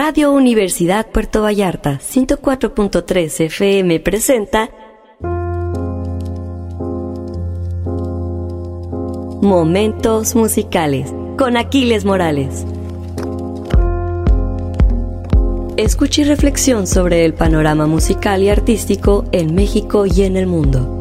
Radio Universidad Puerto Vallarta 104.3 FM presenta Momentos Musicales con Aquiles Morales. Escucha y reflexión sobre el panorama musical y artístico en México y en el mundo.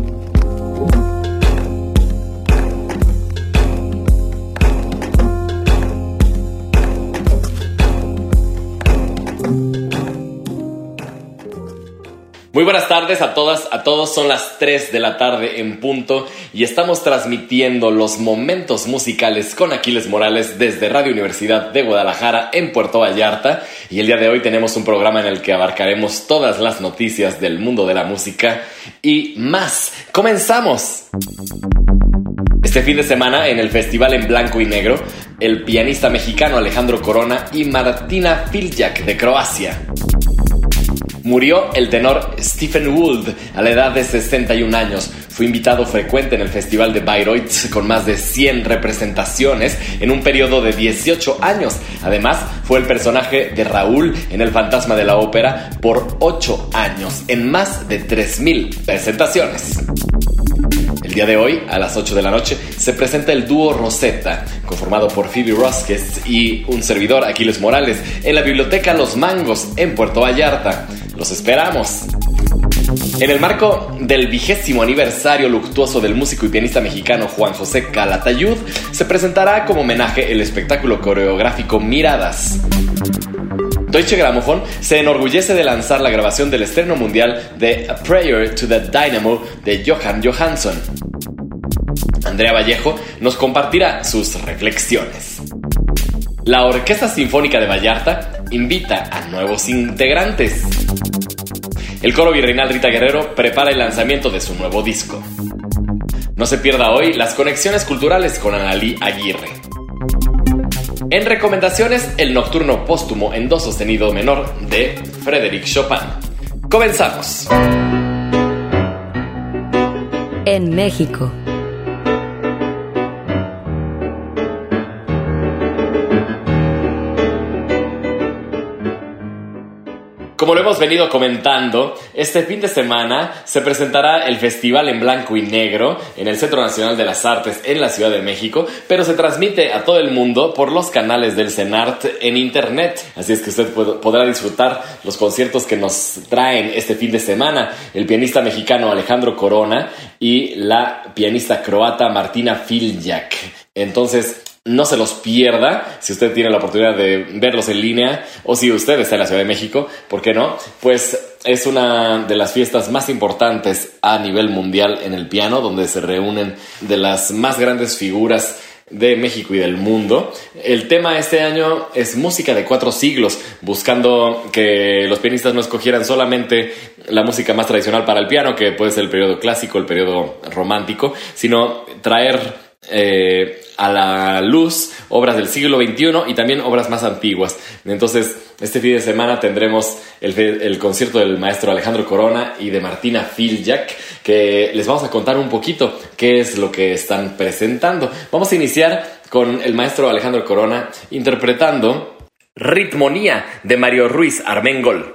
Muy buenas tardes a todas, a todos. Son las 3 de la tarde en punto y estamos transmitiendo los momentos musicales con Aquiles Morales desde Radio Universidad de Guadalajara en Puerto Vallarta. Y el día de hoy tenemos un programa en el que abarcaremos todas las noticias del mundo de la música y más. ¡Comenzamos! Este fin de semana, en el Festival en Blanco y Negro, el pianista mexicano Alejandro Corona y Martina Filjak de Croacia. Murió el tenor Stephen Wold a la edad de 61 años. Fue invitado frecuente en el Festival de Bayreuth con más de 100 representaciones en un periodo de 18 años. Además, fue el personaje de Raúl en El Fantasma de la Ópera por 8 años, en más de 3,000 presentaciones. El día de hoy, a las 8 de la noche, se presenta el dúo Rosetta, conformado por Phoebe Rosques y un servidor, Aquiles Morales, en la Biblioteca Los Mangos, en Puerto Vallarta. ¡Los esperamos! En el marco del 20º aniversario luctuoso del músico y pianista mexicano Juan José Calatayud, se presentará como homenaje el espectáculo coreográfico Miradas. Deutsche Grammophon se enorgullece de lanzar la grabación del estreno mundial de A Prayer to the Dynamo de Johan Johansson. Andrea Vallejo nos compartirá sus reflexiones. La Orquesta Sinfónica de Vallarta invita a nuevos integrantes. El coro virreinal Rita Guerrero prepara el lanzamiento de su nuevo disco. No se pierda hoy las conexiones culturales con Analí Aguirre. En recomendaciones, el nocturno póstumo en do sostenido menor de Frédéric Chopin. ¡Comenzamos! En México. Como lo hemos venido comentando, este fin de semana se presentará el Festival en Blanco y Negro en el Centro Nacional de las Artes en la Ciudad de México, pero se transmite a todo el mundo por los canales del CENART en internet. Así es que usted podrá disfrutar los conciertos que nos traen este fin de semana el pianista mexicano Alejandro Corona y la pianista croata Martina Filjak. Entonces, no se los pierda si usted tiene la oportunidad de verlos en línea o si usted está en la Ciudad de México, ¿por qué no? Pues es una de las fiestas más importantes a nivel mundial en el piano, donde se reúnen de las más grandes figuras de México y del mundo. El tema este año es música de 4 siglos, buscando que los pianistas no escogieran solamente la música más tradicional para el piano, que puede ser el periodo clásico, el periodo romántico, sino traer a la luz obras del siglo XXI y también obras más antiguas. Entonces, este fin de semana tendremos el concierto del maestro Alejandro Corona y de Martina Filjak, que les vamos a contar un poquito qué es lo que están presentando. Vamos a iniciar con el maestro Alejandro Corona interpretando Ritmonía de Mario Ruiz Armengol.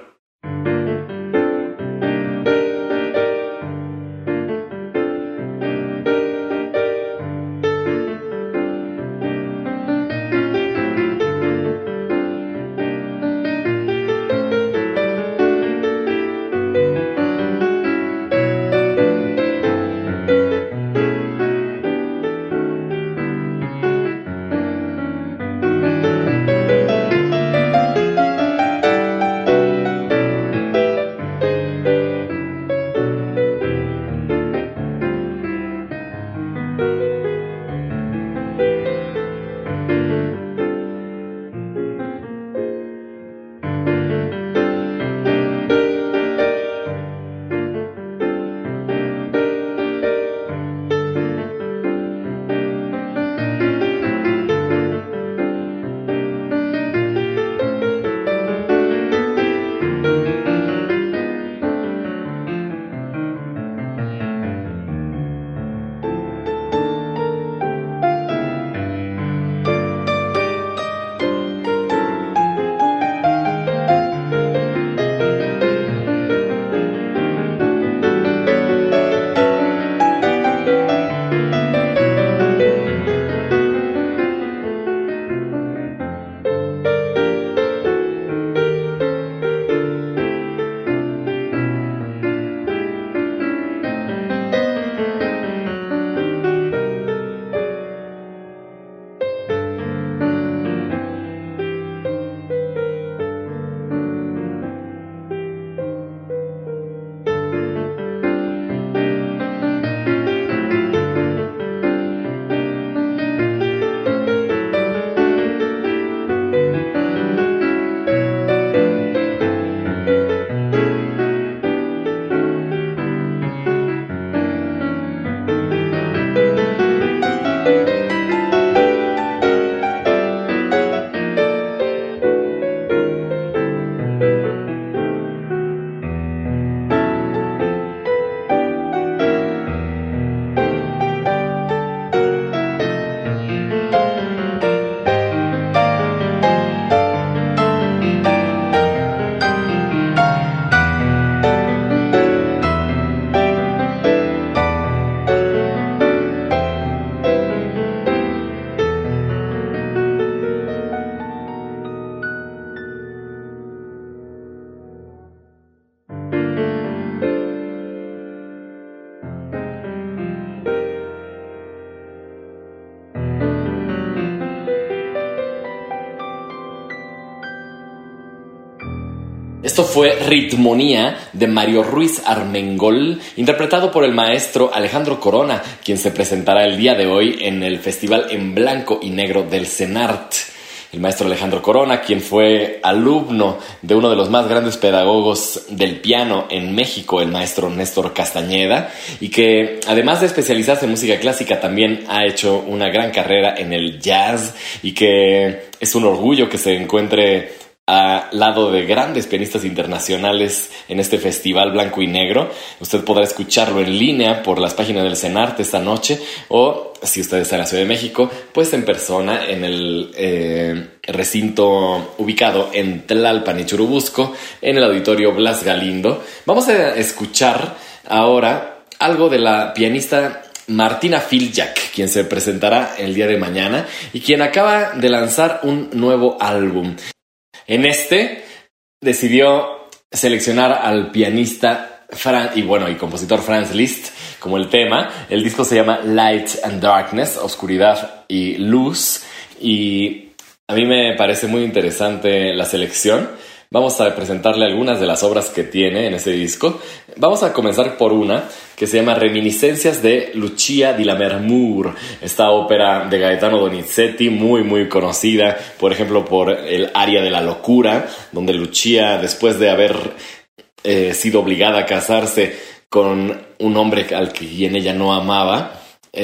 Esto fue Ritmonía de Mario Ruiz Armengol, interpretado por el maestro Alejandro Corona, quien se presentará el día de hoy en el Festival en Blanco y Negro del CENART. El maestro Alejandro Corona, quien fue alumno de uno de los más grandes pedagogos del piano en México, el maestro Néstor Castañeda, y que además de especializarse en música clásica también ha hecho una gran carrera en el jazz, y que es un orgullo que se encuentre al lado de grandes pianistas internacionales en este festival blanco y negro. Usted podrá escucharlo en línea por las páginas del CENART esta noche, o si usted está en la Ciudad de México, pues en persona en el recinto ubicado en Tlalpan y Churubusco, en el Auditorio Blas Galindo. Vamos a escuchar ahora algo de la pianista Martina Filjak, quien se presentará el día de mañana y quien acaba de lanzar un nuevo álbum. En este decidió seleccionar al pianista y compositor Franz Liszt como el tema. El disco se llama Light and Darkness, Oscuridad y Luz, y a mí me parece muy interesante la selección. Vamos a presentarle algunas de las obras que tiene en ese disco. Vamos a comenzar por una que se llama Reminiscencias de Lucia di Lammermoor, esta ópera de Gaetano Donizetti, muy muy conocida, por ejemplo, por el aria de la locura, donde Lucia, después de haber sido obligada a casarse con un hombre quien ella no amaba,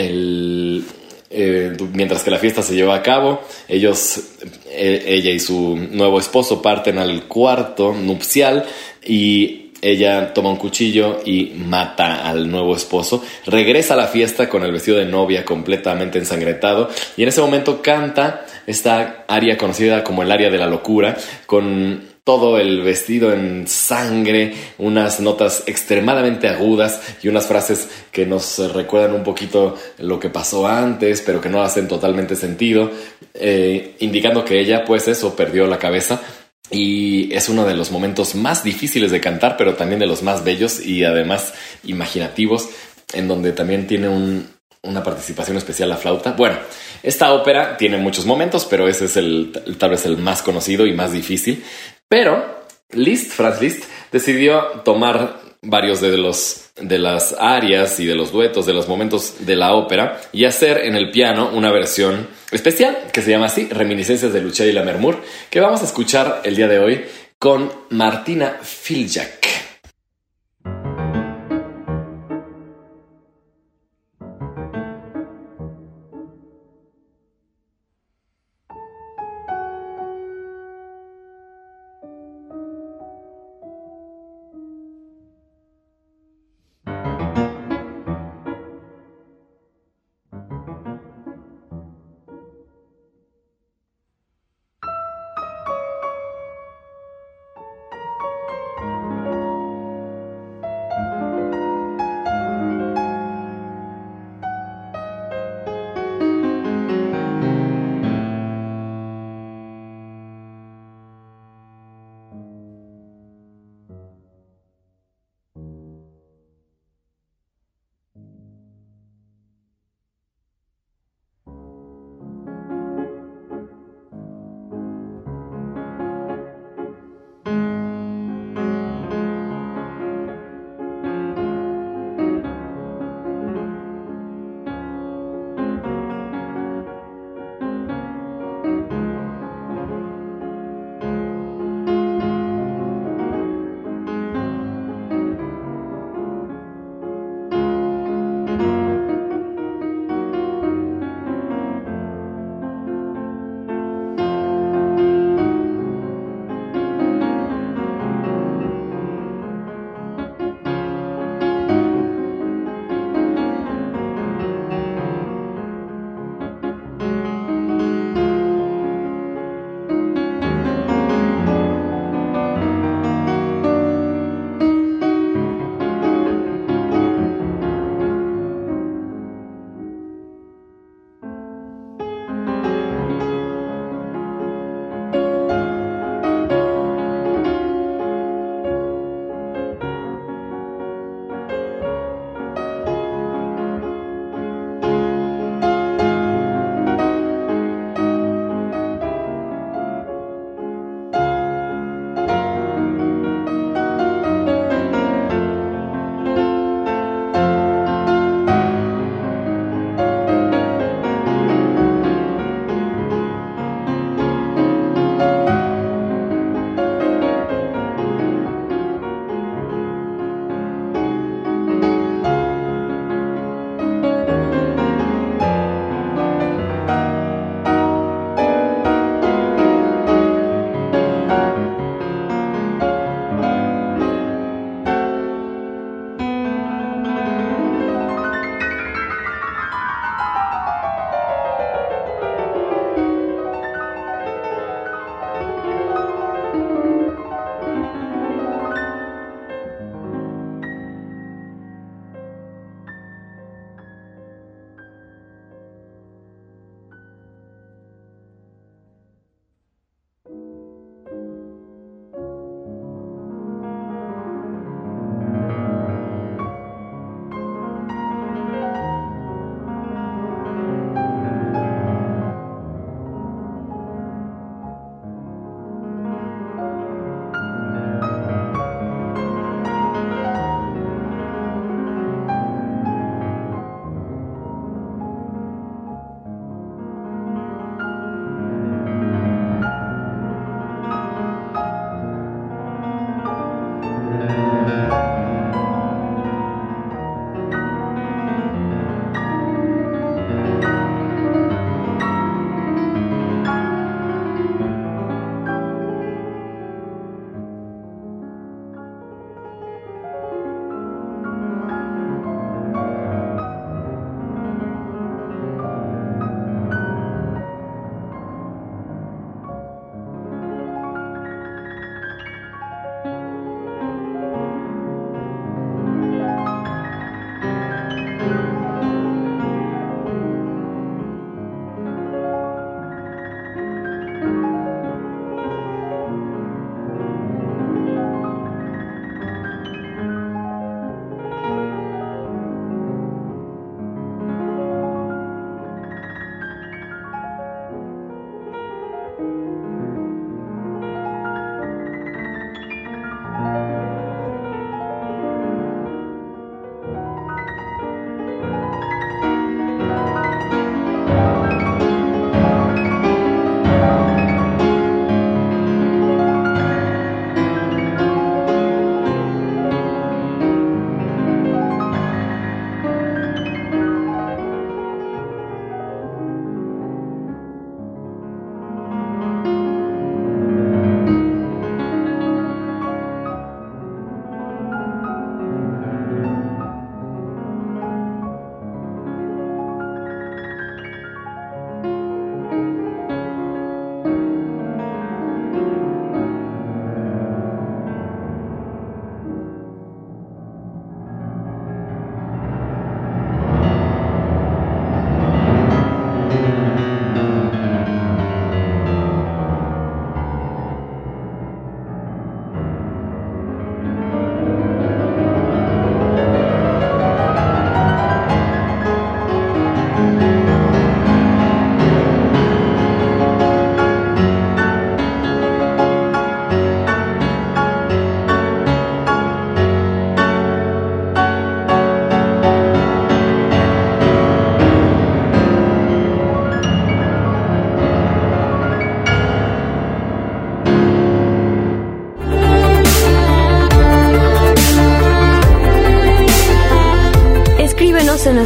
mientras que la fiesta se lleva a cabo, ella y su nuevo esposo parten al cuarto nupcial y ella toma un cuchillo y mata al nuevo esposo. Regresa a la fiesta con el vestido de novia completamente ensangrentado y en ese momento canta esta aria conocida como el aria de la locura, con todo el vestido en sangre, unas notas extremadamente agudas y unas frases que nos recuerdan un poquito lo que pasó antes, pero que no hacen totalmente sentido, indicando que ella, pues eso, perdió la cabeza. Y es uno de los momentos más difíciles de cantar, pero también de los más bellos y además imaginativos, en donde también tiene una participación especial la flauta. Bueno, esta ópera tiene muchos momentos, pero ese es tal vez el más conocido y más difícil. Pero Franz Liszt, decidió tomar varios de las arias y de los duetos, de los momentos de la ópera, y hacer en el piano una versión especial que se llama así, Reminiscencias de Lucia di Lammermoor, que vamos a escuchar el día de hoy con Martina Filjak.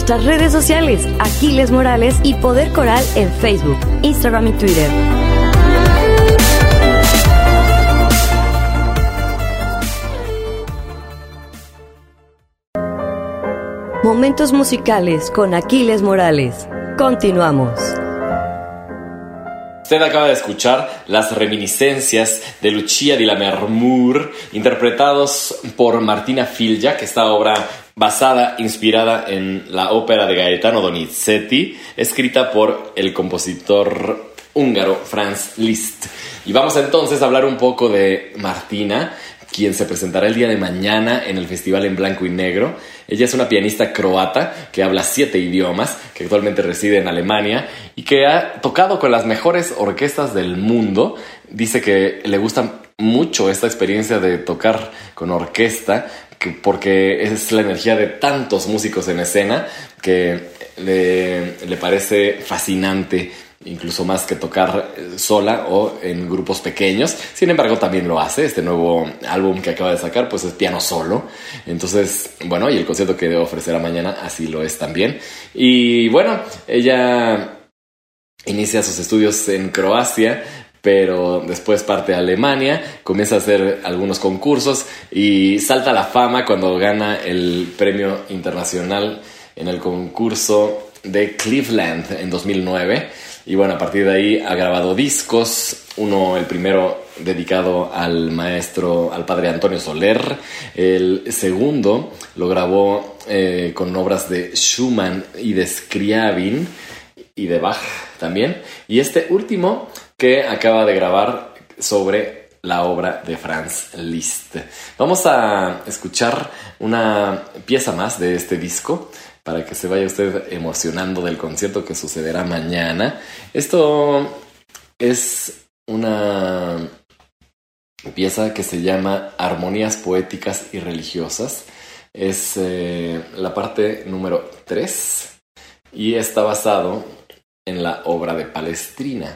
nuestras redes sociales, Aquiles Morales y Poder Coral en Facebook, Instagram y Twitter. Momentos musicales con Aquiles Morales. Continuamos. Usted acaba de escuchar las reminiscencias de Lucia di Lammermoor, interpretados por Martina Filjak, esta obra inspirada en la ópera de Gaetano Donizetti, escrita por el compositor húngaro Franz Liszt. Y vamos entonces a hablar un poco de Martina, quien se presentará el día de mañana en el Festival en Blanco y Negro. Ella es una pianista croata que habla 7 idiomas, que actualmente reside en Alemania y que ha tocado con las mejores orquestas del mundo. Dice que le gusta mucho esta experiencia de tocar con orquesta, porque es la energía de tantos músicos en escena que le parece fascinante, incluso más que tocar sola o en grupos pequeños. Sin embargo, también lo hace. Este nuevo álbum que acaba de sacar, pues es piano solo. Entonces, bueno, y el concierto que ofrecerá mañana así lo es también. Y bueno, ella inicia sus estudios en Croacia, pero después parte a Alemania, comienza a hacer algunos concursos y salta a la fama cuando gana el premio internacional en el concurso de Cleveland en 2009. Y bueno, a partir de ahí ha grabado discos. El primero dedicado al padre Antonio Soler. El segundo lo grabó con obras de Schumann y de Scriabin y de Bach también. Y este último que acaba de grabar sobre la obra de Franz Liszt. Vamos a escuchar una pieza más de este disco para que se vaya usted emocionando del concierto que sucederá mañana. Esto es una pieza que se llama Armonías Poéticas y Religiosas. Es la parte número 3 y está basado en la obra de Palestrina.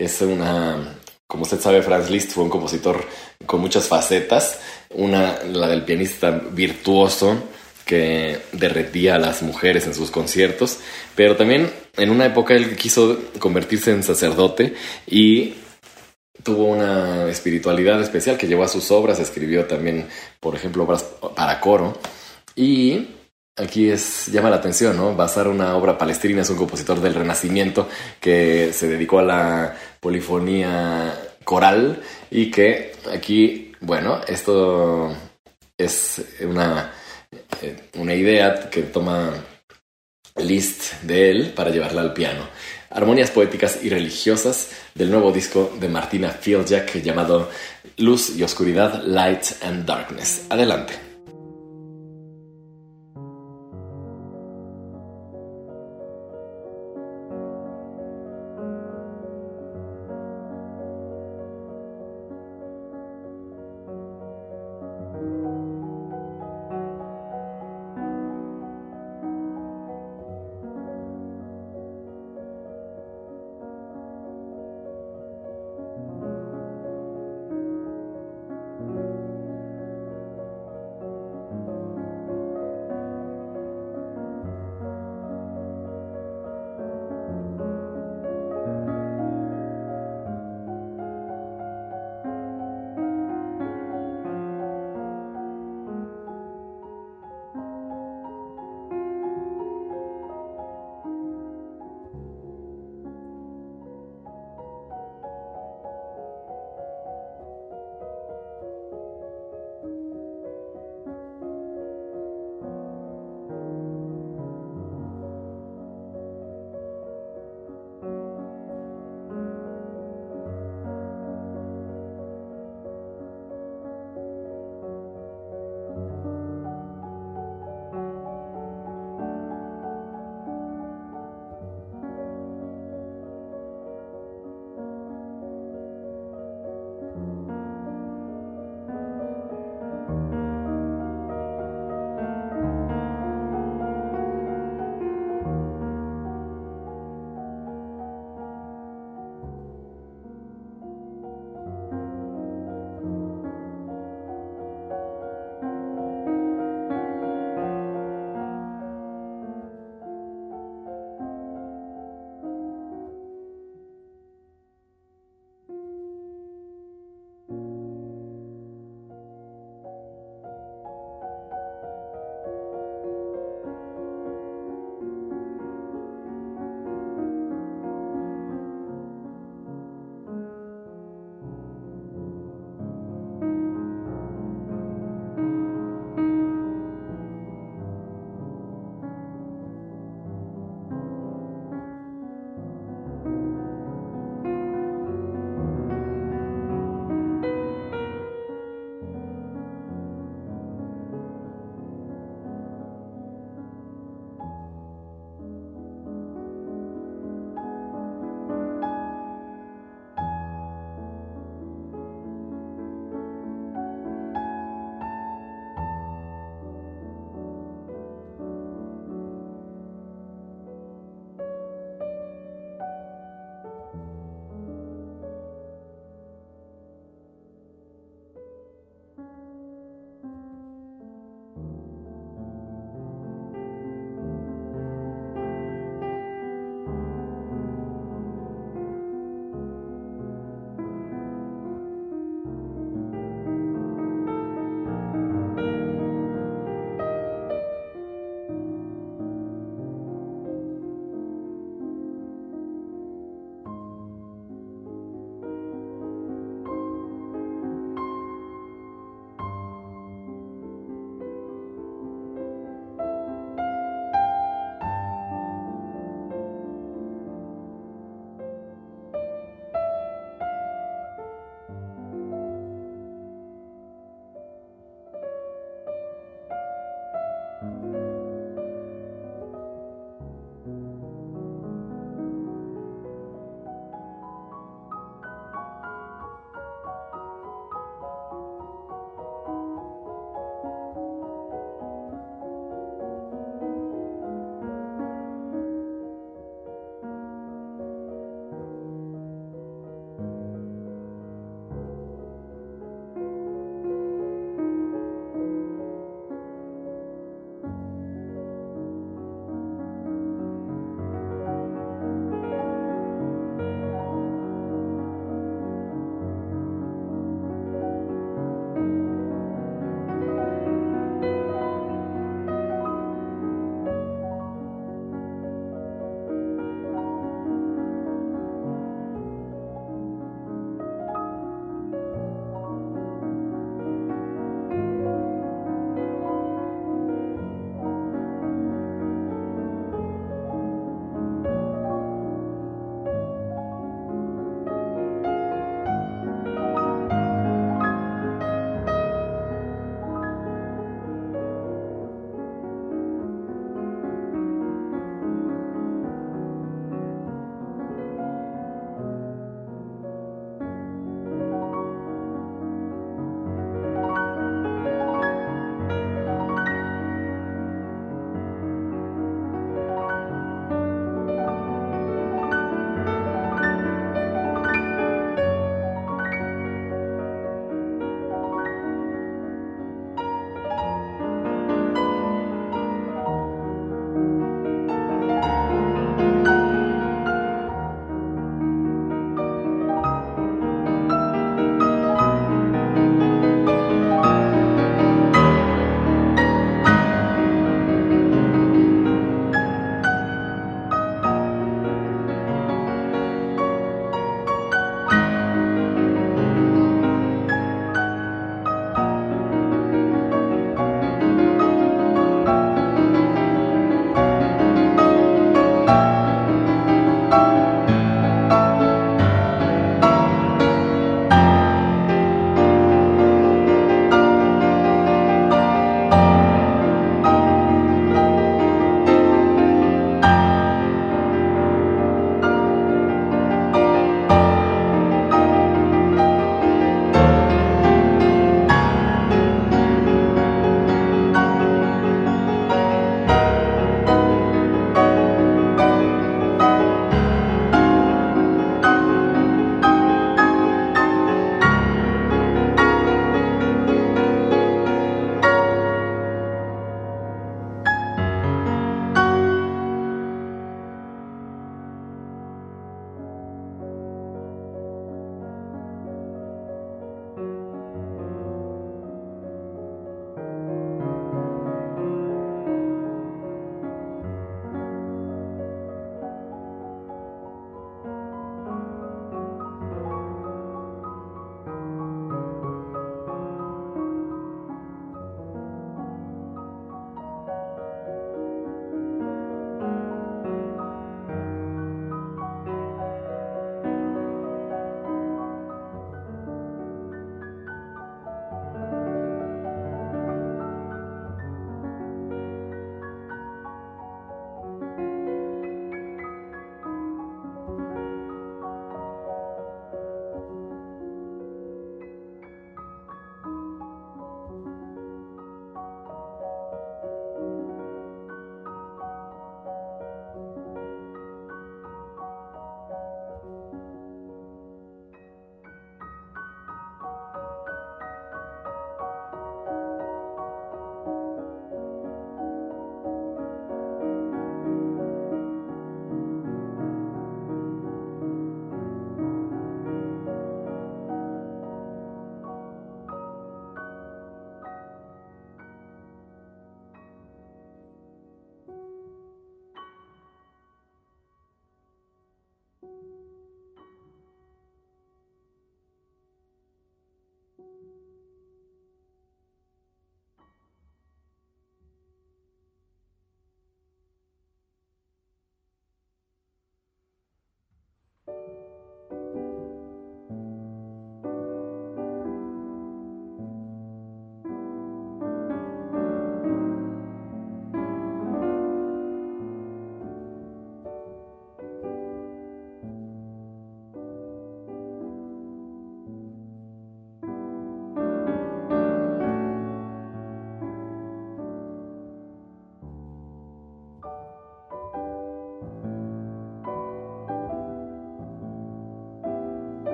Como usted sabe, Franz Liszt fue un compositor con muchas facetas. La del pianista virtuoso que derretía a las mujeres en sus conciertos, pero también en una época él quiso convertirse en sacerdote y tuvo una espiritualidad especial que llevó a sus obras. Escribió también, por ejemplo, obras para coro. Y aquí llama la atención, ¿no? Basar una obra Palestrina. Es un compositor del Renacimiento que se dedicó a la polifonía coral y que aquí, bueno, esto es una idea que toma Liszt de él para llevarla al piano. Armonías Poéticas y Religiosas del nuevo disco de Martina Filjak llamado Luz y Oscuridad, Light and Darkness. Adelante.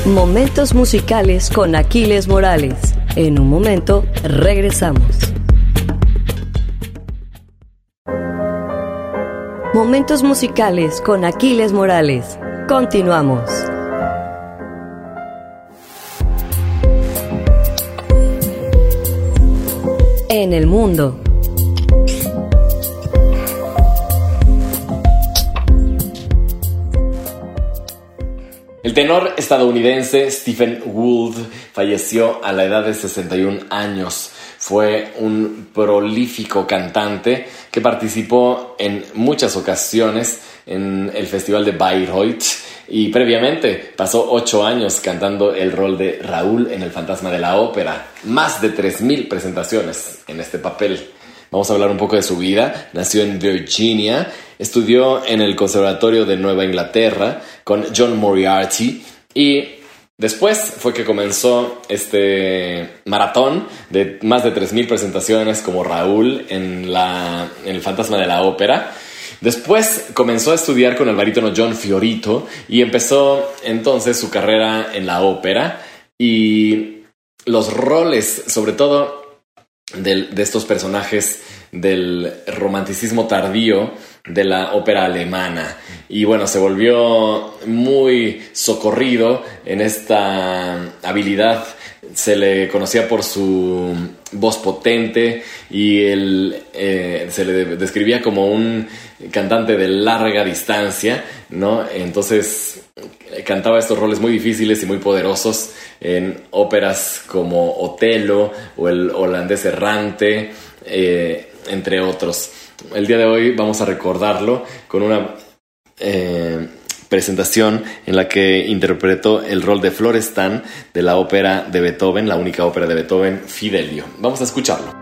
Momentos musicales con Aquiles Morales. En un momento regresamos. Momentos musicales con Aquiles Morales. Continuamos. En el mundo. El tenor estadounidense Stephen Gould falleció a la edad de 61 años. Fue un prolífico cantante que participó en muchas ocasiones en el Festival de Bayreuth y previamente pasó 8 años cantando el rol de Raúl en El Fantasma de la Ópera. Más de 3,000 presentaciones en este papel. Vamos a hablar un poco de su vida. Nació en Virginia, estudió en el Conservatorio de Nueva Inglaterra con John Moriarty y después fue que comenzó este maratón de más de 3,000 presentaciones como Raúl en El Fantasma de la Ópera. Después comenzó a estudiar con el barítono John Fiorito y empezó entonces su carrera en la ópera y los roles, sobre todo de estos personajes del romanticismo tardío de la ópera alemana. Y bueno, se volvió muy socorrido en esta habilidad. Se le conocía por su voz potente y se le describía como un cantante de larga distancia, ¿no? Entonces cantaba estos roles muy difíciles y muy poderosos en óperas como Otelo o El holandés errante, entre otros. El día de hoy vamos a recordarlo con una presentación en la que interpretó el rol de Florestan de la ópera de Beethoven, la única ópera de Beethoven, Fidelio. Vamos a escucharlo.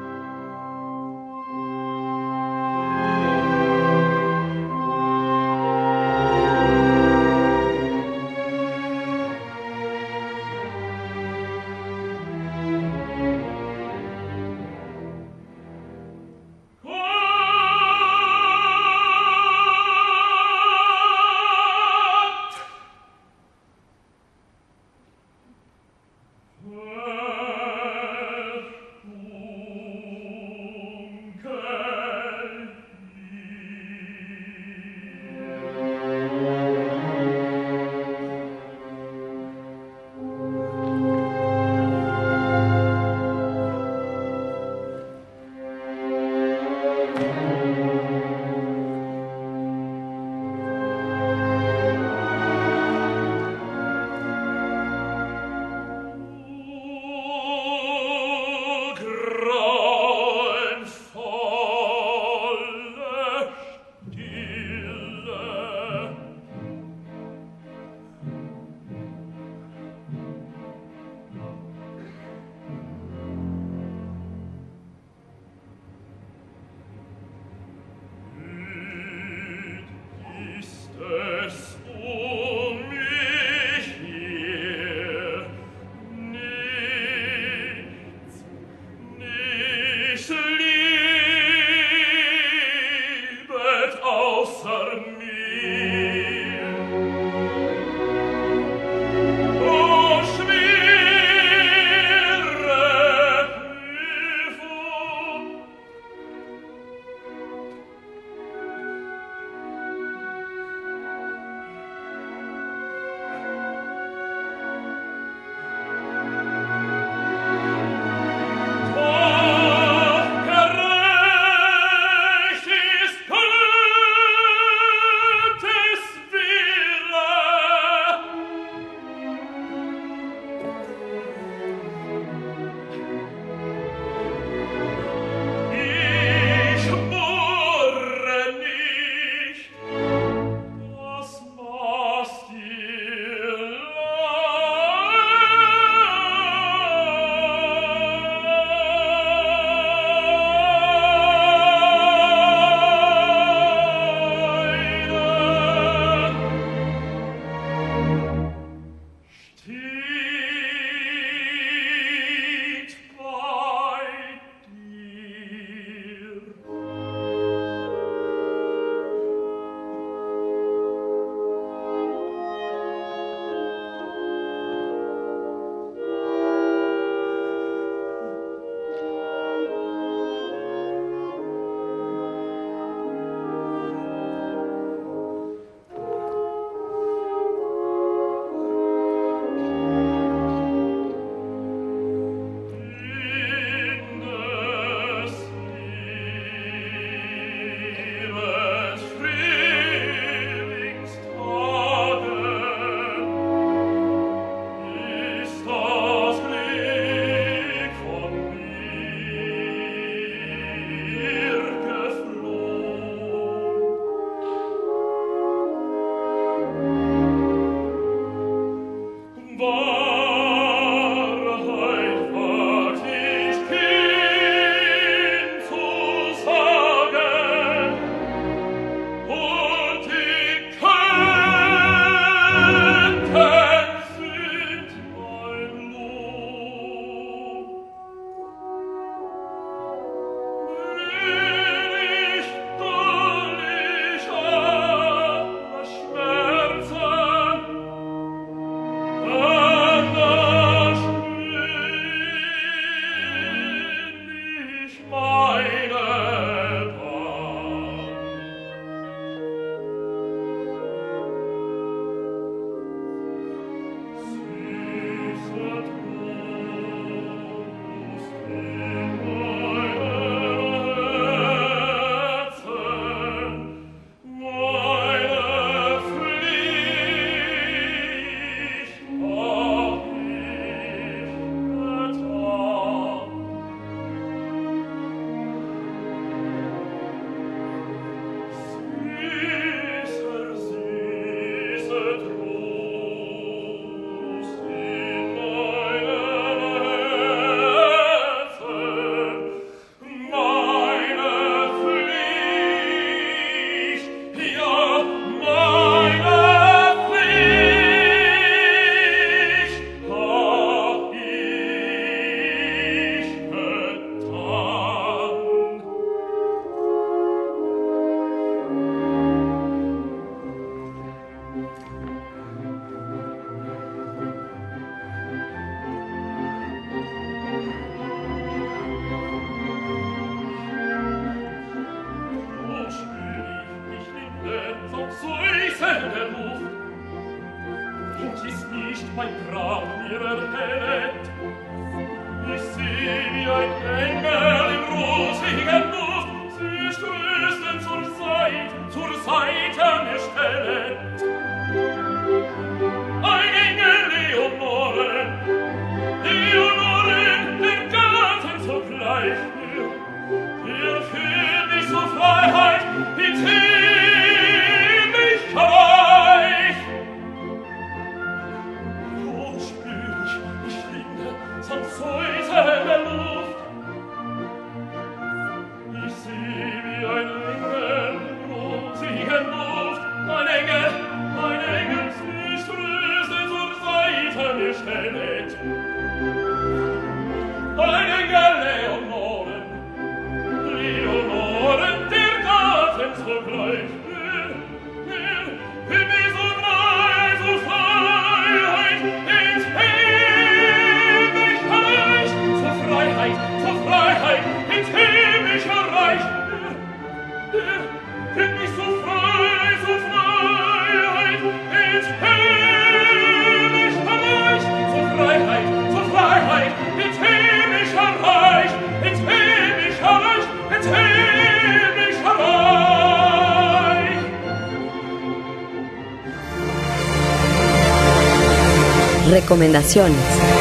Recomendaciones.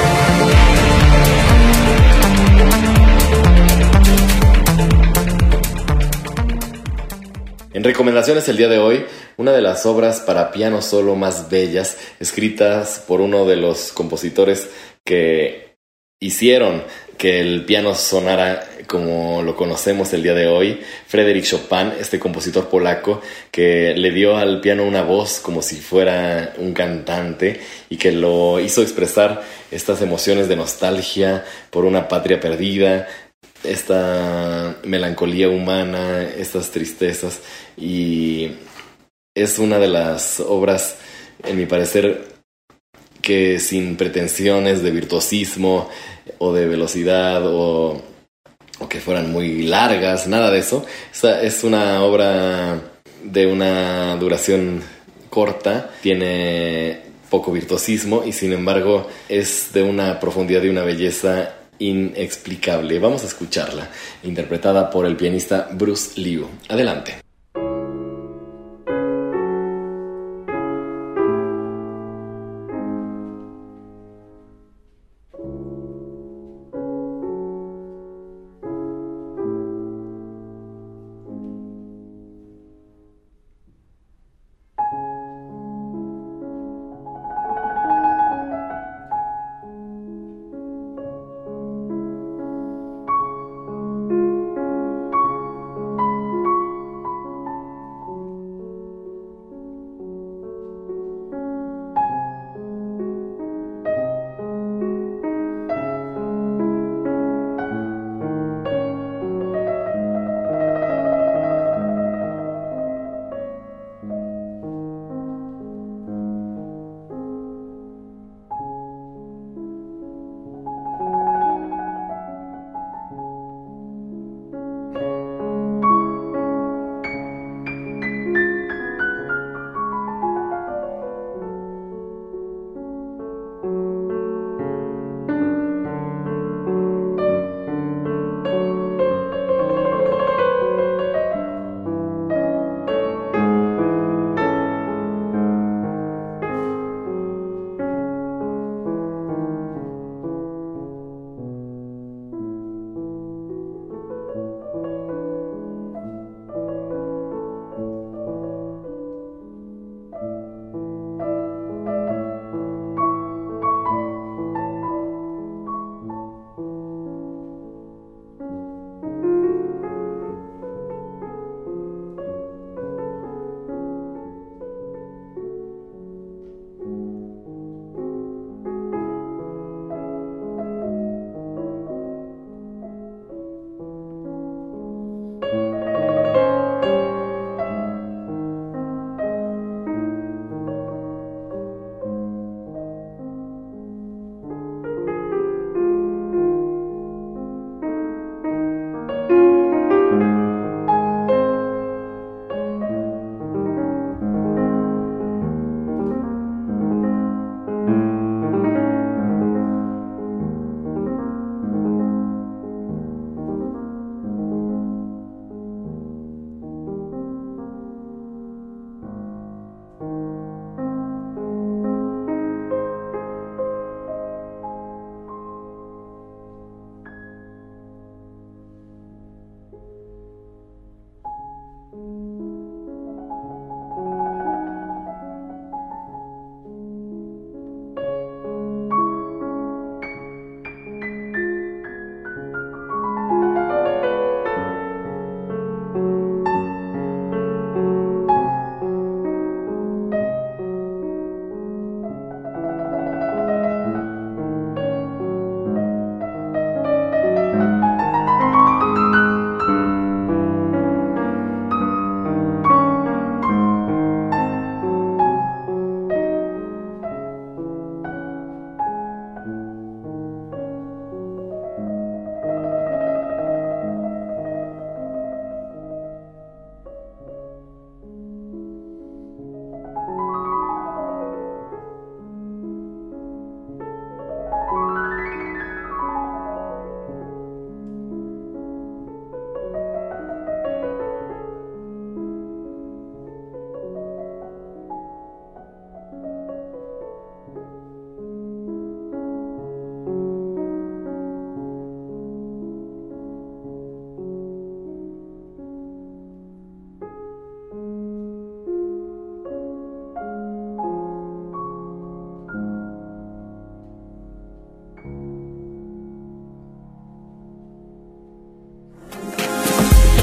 En recomendaciones el día de hoy, una de las obras para piano solo más bellas, escritas por uno de los compositores que hicieron que el piano sonara como lo conocemos el día de hoy, Frédéric Chopin, este compositor polaco que le dio al piano una voz como si fuera un cantante y que lo hizo expresar estas emociones de nostalgia por una patria perdida, esta melancolía humana, estas tristezas, y es una de las obras, en mi parecer, que sin pretensiones de virtuosismo o de velocidad o que fueran muy largas, nada de eso. Es una obra de una duración corta, tiene poco virtuosismo y sin embargo es de una profundidad y una belleza inexplicable. Vamos a escucharla, interpretada por el pianista Bruce Liu. Adelante.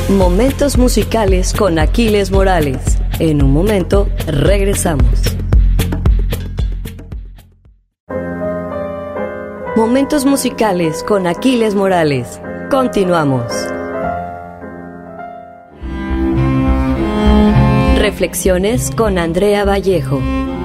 Momentos musicales con Aquiles Morales. En un momento, regresamos. Momentos musicales con Aquiles Morales. Continuamos. Reflexiones con Andrea Vallejo.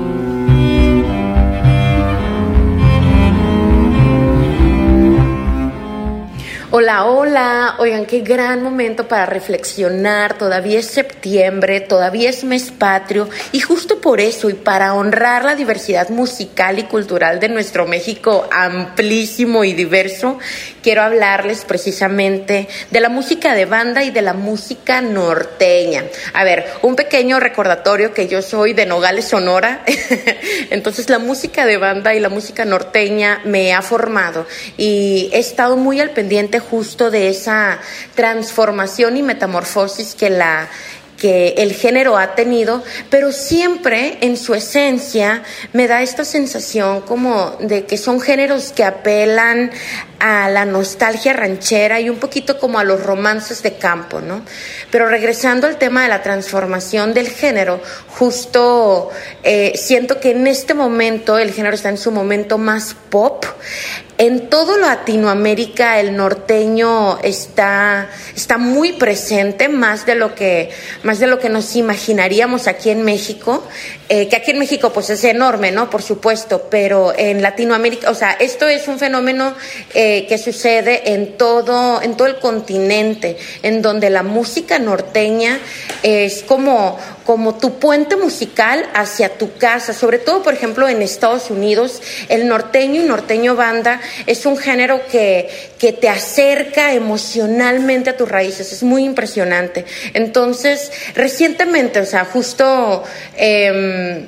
Hola, hola. Oigan, qué gran momento para reflexionar. Todavía es septiembre, todavía es mes patrio y justo por eso y para honrar la diversidad musical y cultural de nuestro México amplísimo y diverso, quiero hablarles precisamente de la música de banda y de la música norteña. A ver, un pequeño recordatorio que yo soy de Nogales, Sonora. Entonces la música de banda y la música norteña me ha formado y he estado muy al pendiente justo de esa transformación y metamorfosis que el género ha tenido, pero siempre en su esencia me da esta sensación como de que son géneros que apelan a la nostalgia ranchera y un poquito como a los romances de campo, ¿no? Pero regresando al tema de la transformación del género, justo siento que en este momento el género está en su momento más pop. En todo Latinoamérica el norteño está muy presente, más de lo que nos imaginaríamos aquí en México, que aquí en México pues es enorme, ¿no? Por supuesto, pero en Latinoamérica, o sea, esto es un fenómeno que sucede en todo el continente, en donde la música norteña es como tu puente musical hacia tu casa, sobre todo, por ejemplo, en Estados Unidos, el norteño y norteño banda es un género que te acerca emocionalmente a tus raíces, es muy impresionante. Entonces, recientemente, o sea, justo el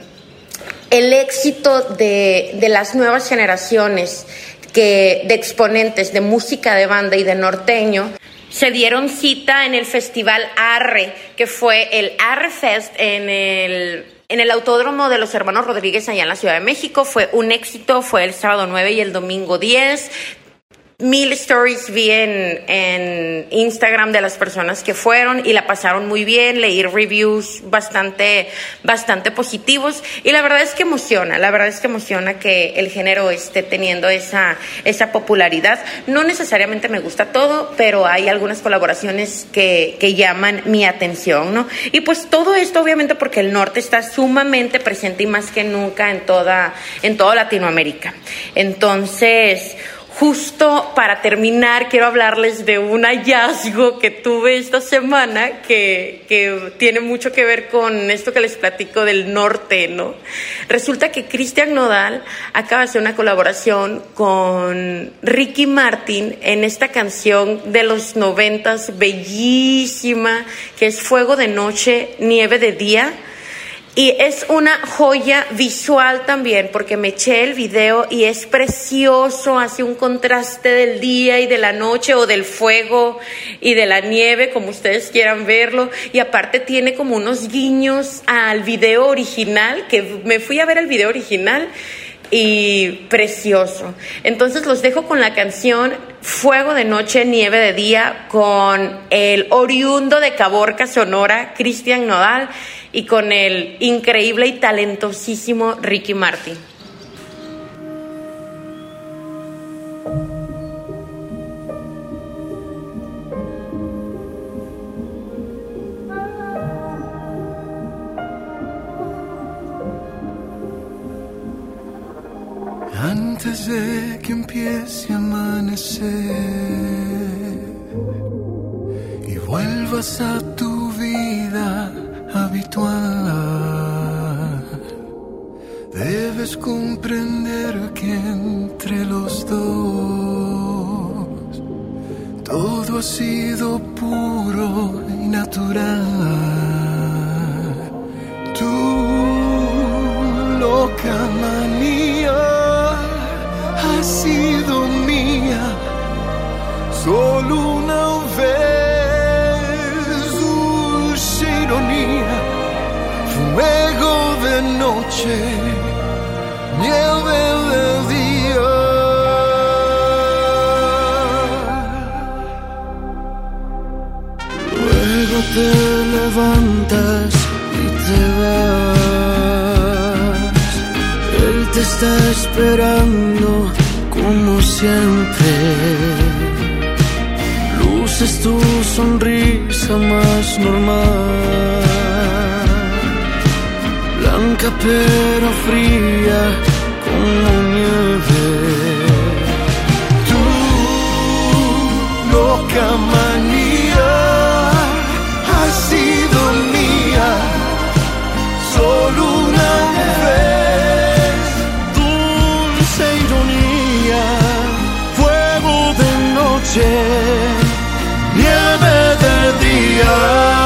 éxito de las nuevas generaciones de exponentes de música de banda y de norteño se dieron cita en el Festival Arre, que fue el Arre Fest en el Autódromo de los Hermanos Rodríguez allá en la Ciudad de México. Fue un éxito, fue el sábado 9 y el domingo 10. 1000 stories vi en Instagram de las personas que fueron y la pasaron muy bien. Leí reviews bastante positivos y la verdad es que emociona que el género esté teniendo esa popularidad. No necesariamente me gusta todo, pero hay algunas colaboraciones que llaman mi atención, ¿no? Y pues todo esto obviamente porque el norte está sumamente presente y más que nunca en toda Latinoamérica. Entonces, justo para terminar, quiero hablarles de un hallazgo que tuve esta semana que tiene mucho que ver con esto que les platico del norte, ¿no? Resulta que Cristian Nodal acaba de hacer una colaboración con Ricky Martin en esta canción de los 90s, bellísima, que es Fuego de Noche, Nieve de Día. Y es una joya visual también, porque me eché el video y es precioso, hace un contraste del día y de la noche, o del fuego y de la nieve, como ustedes quieran verlo, y aparte tiene como unos guiños al video original, que me fui a ver el video original, y precioso. Entonces los dejo con la canción Fuego de Noche, Nieve de Día, con el oriundo de Caborca, Sonora, Cristian Nodal, y con el increíble y talentosísimo Ricky Martin. Antes de que empiece a amanecer y vuelvas a tu vida habitual, debes comprender que entre los dos todo ha sido puro y natural. Tu loca manía ha sido mía solo una vez, dulce ironía, fuego de noche, nieve de día. te levantas y te vas. Él te está esperando como siempre. Luces tu sonrisa más normal, blanca pero fría como nieve. Tu loca manía ha sido mía solo una vez. Dulce ironía, fuego de noche, nieve de día.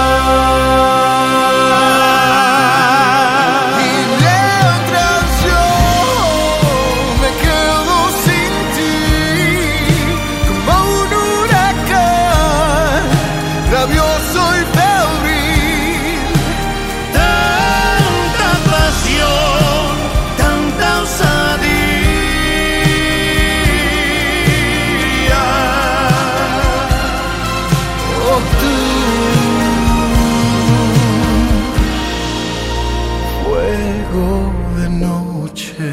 Y mientras yo me quedo sin ti, como un huracán, rabioso y febril. Tanta pasión, tanta osadía. Oh, tú, fuego de noche,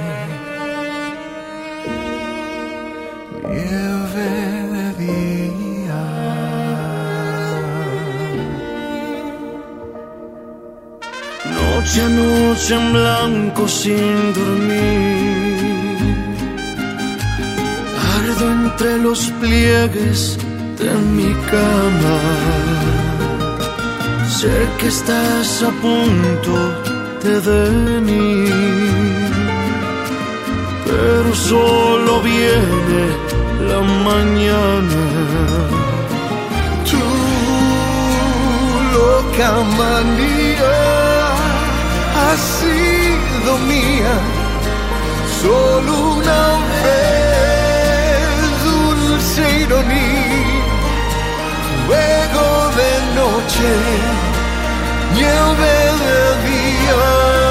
nieve de día. Noche a noche en blanco sin dormir, ardo entre los pliegues de mi cama. Sé que estás a punto de venir, pero solo viene la mañana. Tu loca manía ha sido mía solo una vez. Dulce ironía, fuego de noche, nieve de día.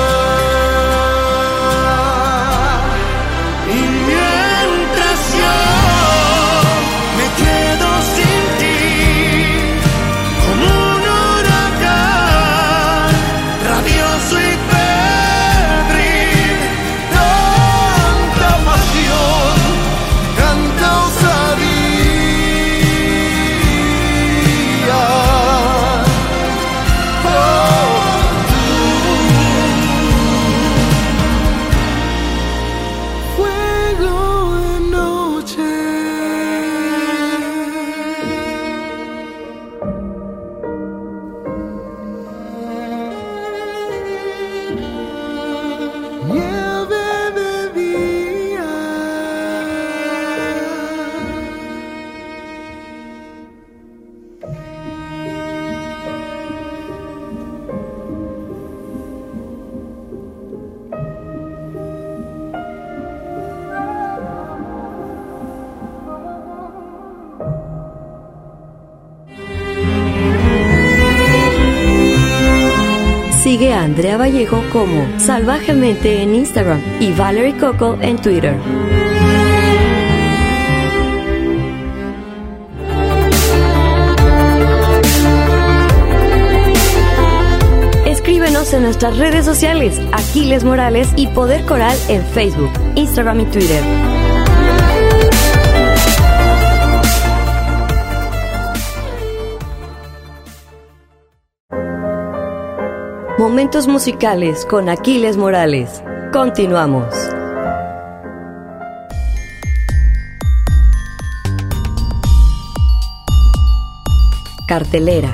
Y mientras yo me quedo sin ti, como un huracán, rabioso y febril. Tanta pasión, tanta osadía. Fuego de noche. Nieve de día. Sigue a Andrea Vallejo como Salvajemente en Instagram y Valerie Coco en Twitter. Escríbenos en nuestras redes sociales, Aquiles Morales y Poder Coral en Facebook, Instagram y Twitter. Momentos musicales con Aquiles Morales. Continuamos. Cartelera.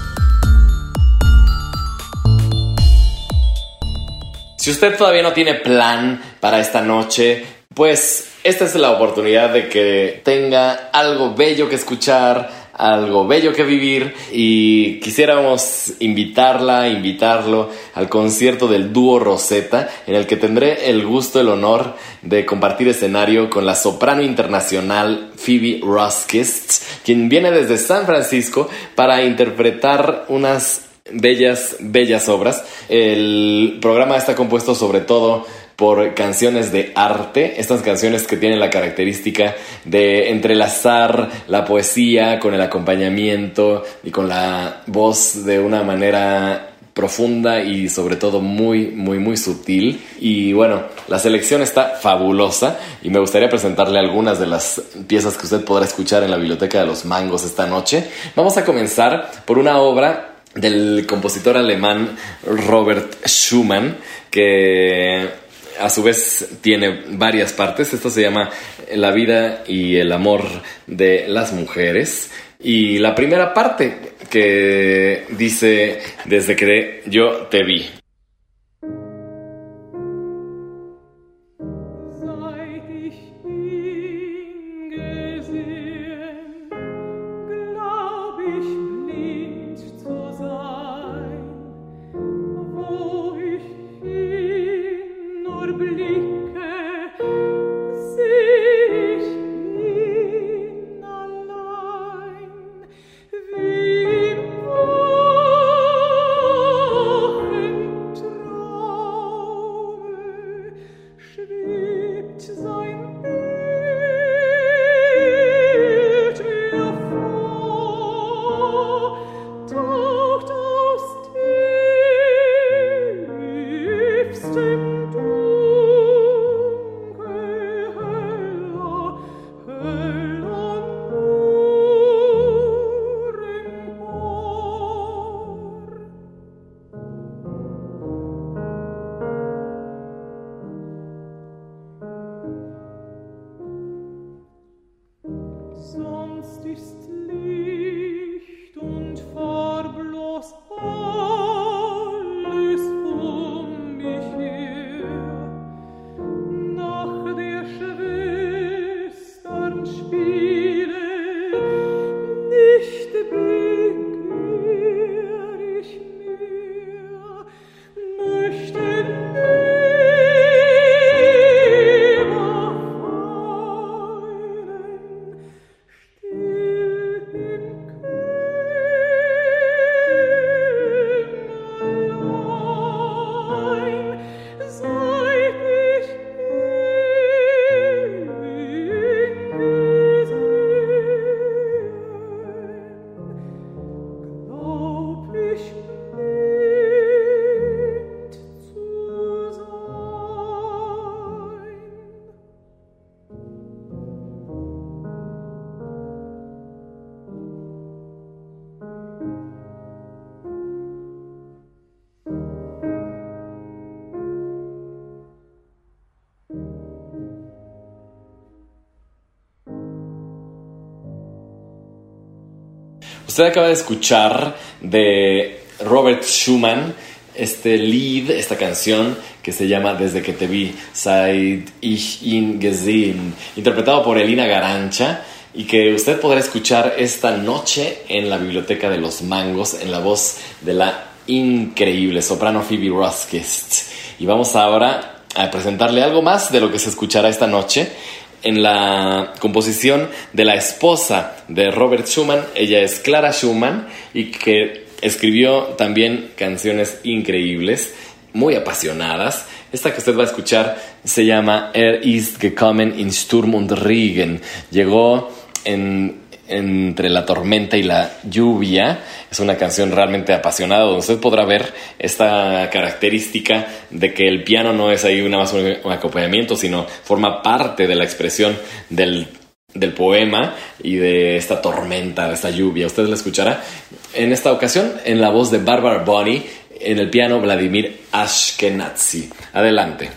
Si usted todavía no tiene plan para esta noche, pues esta es la oportunidad de que tenga algo bello que escuchar, algo bello que vivir, y quisiéramos invitarlo al concierto del dúo Rosetta, en el que tendré el gusto, el honor de compartir escenario con la soprano internacional Phoebe Roskist, quien viene desde San Francisco para interpretar unas bellas obras. El programa está compuesto sobre todo por canciones de arte, estas canciones que tienen la característica de entrelazar la poesía con el acompañamiento y con la voz de una manera profunda y sobre todo muy, muy, muy sutil. Y bueno, la selección está fabulosa y me gustaría presentarle algunas de las piezas que usted podrá escuchar en la Biblioteca de los Mangos esta noche. Vamos a comenzar por una obra del compositor alemán Robert Schumann, que a su vez tiene varias partes. Esta se llama La vida y el amor de las mujeres. Y la primera parte que dice: desde que yo te vi. Usted acaba de escuchar de Robert Schumann este lied, esta canción que se llama Desde que te vi, Seit ich ihn gesehen, interpretado por Elina Garancha, y que usted podrá escuchar esta noche en la Biblioteca de los Mangos en la voz de la increíble soprano Phoebe Roskist. Y vamos ahora a presentarle algo más de lo que se escuchará esta noche en la composición de la esposa de Robert Schumann. Ella es Clara Schumann, y que escribió también canciones increíbles, muy apasionadas. Esta que usted va a escuchar se llama ist gekommen in Sturm und Regen. Llegó entre la tormenta y la lluvia. Es una canción realmente apasionada, donde usted podrá ver esta característica de que el piano no es ahí nada más un acompañamiento, sino forma parte de la expresión del poema y de esta tormenta, de esta lluvia. Usted la escuchará en esta ocasión en la voz de Barbara Bonney, en el piano Vladimir Ashkenazy. Adelante.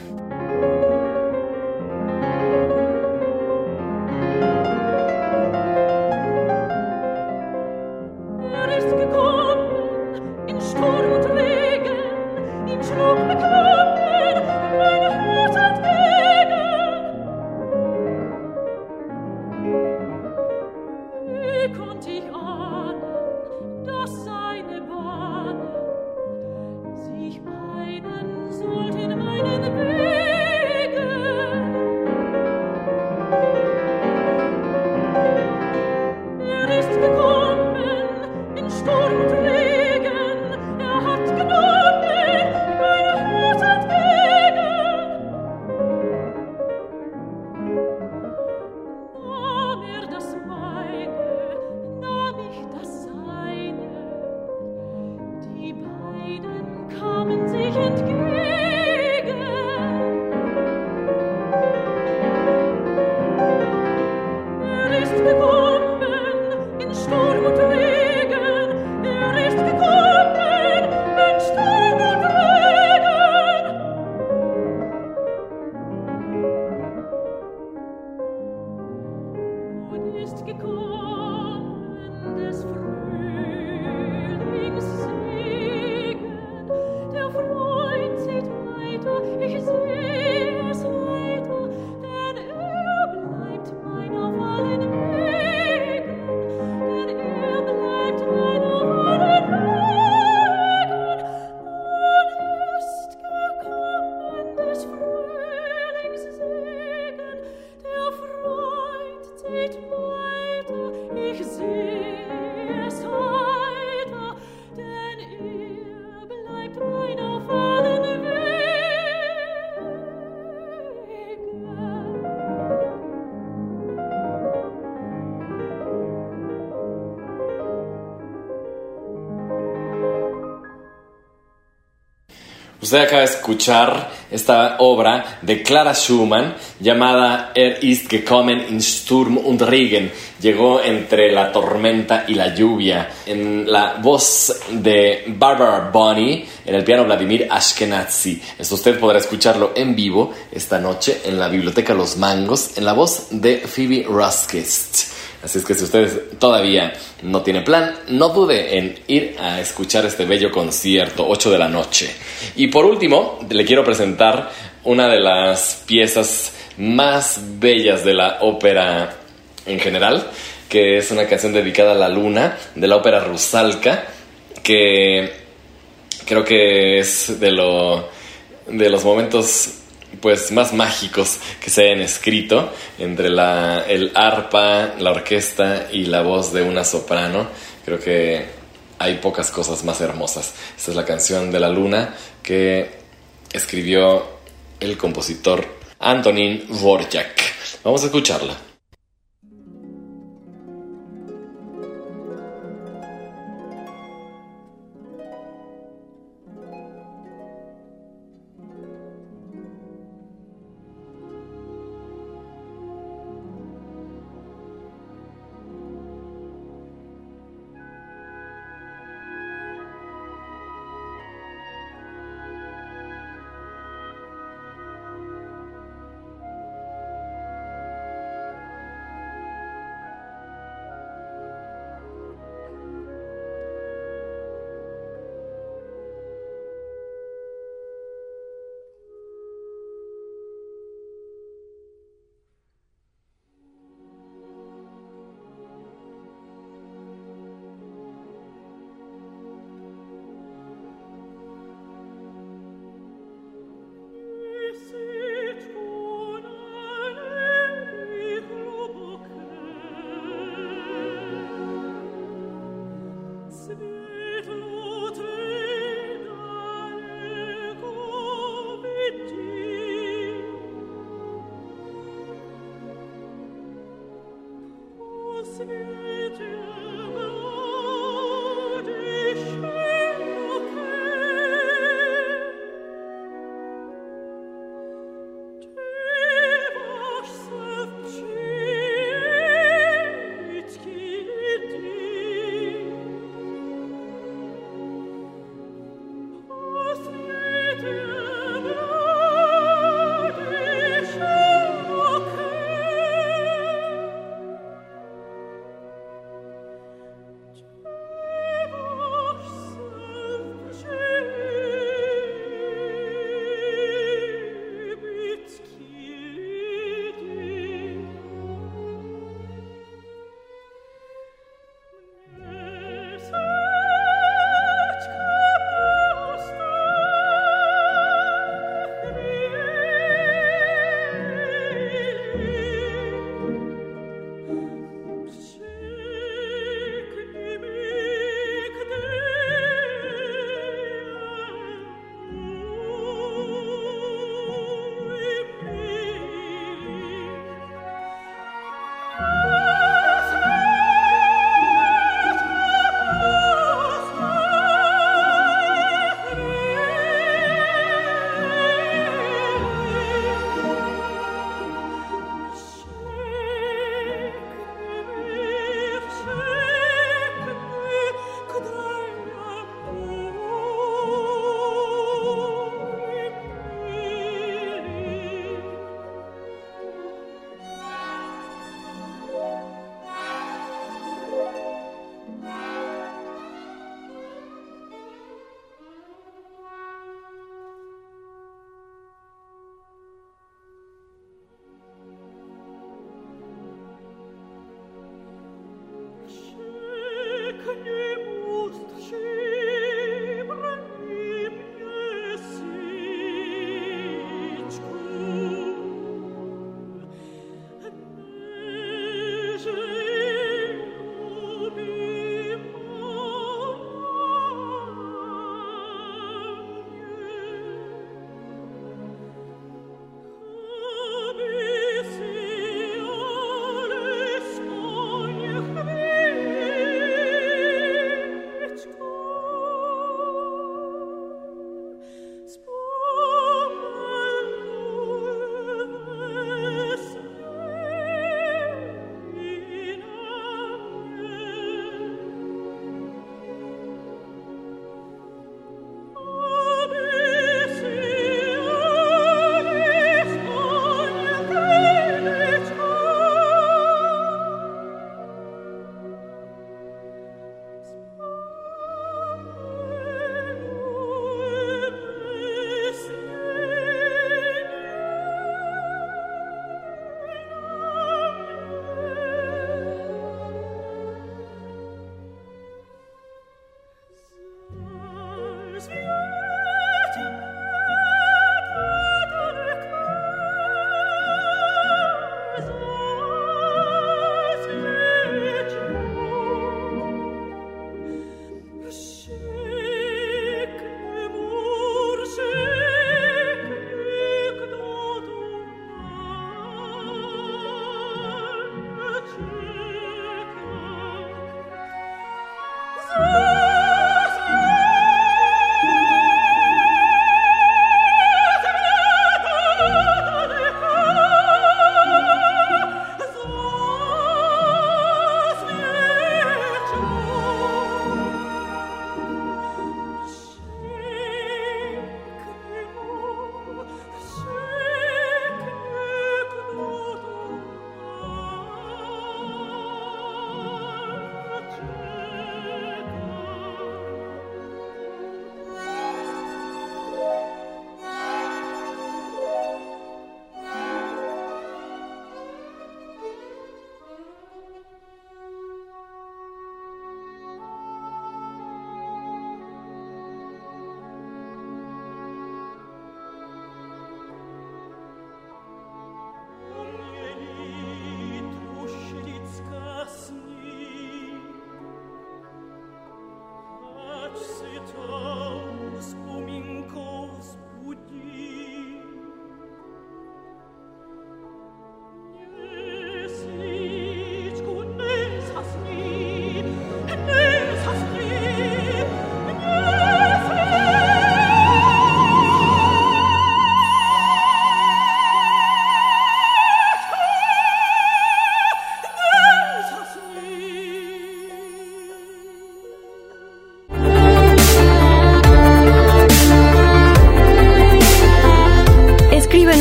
Einen sollt in meinen Weg Usted acaba de escuchar esta obra de Clara Schumann llamada ist gekommen in Sturm und Regen. Llegó entre la tormenta y la lluvia. En la voz de Barbara Bonney, en el piano Vladimir Ashkenazi. Esto usted podrá escucharlo en vivo esta noche en la Biblioteca Los Mangos, en la voz de Phoebe Ruskist. Así es que si usted todavía no tiene plan, no dude en ir a escuchar este bello concierto, 8 de la noche. Y por último, le quiero presentar una de las piezas más bellas de la ópera en general, que es una canción dedicada a la luna, de la ópera Rusalka, que creo que es de los momentos pues más mágicos que se hayan escrito, entre el arpa, la orquesta y la voz de una soprano. Creo que hay pocas cosas más hermosas. Esta es la canción de la luna que escribió el compositor Antonín Dvorak. Vamos a escucharla.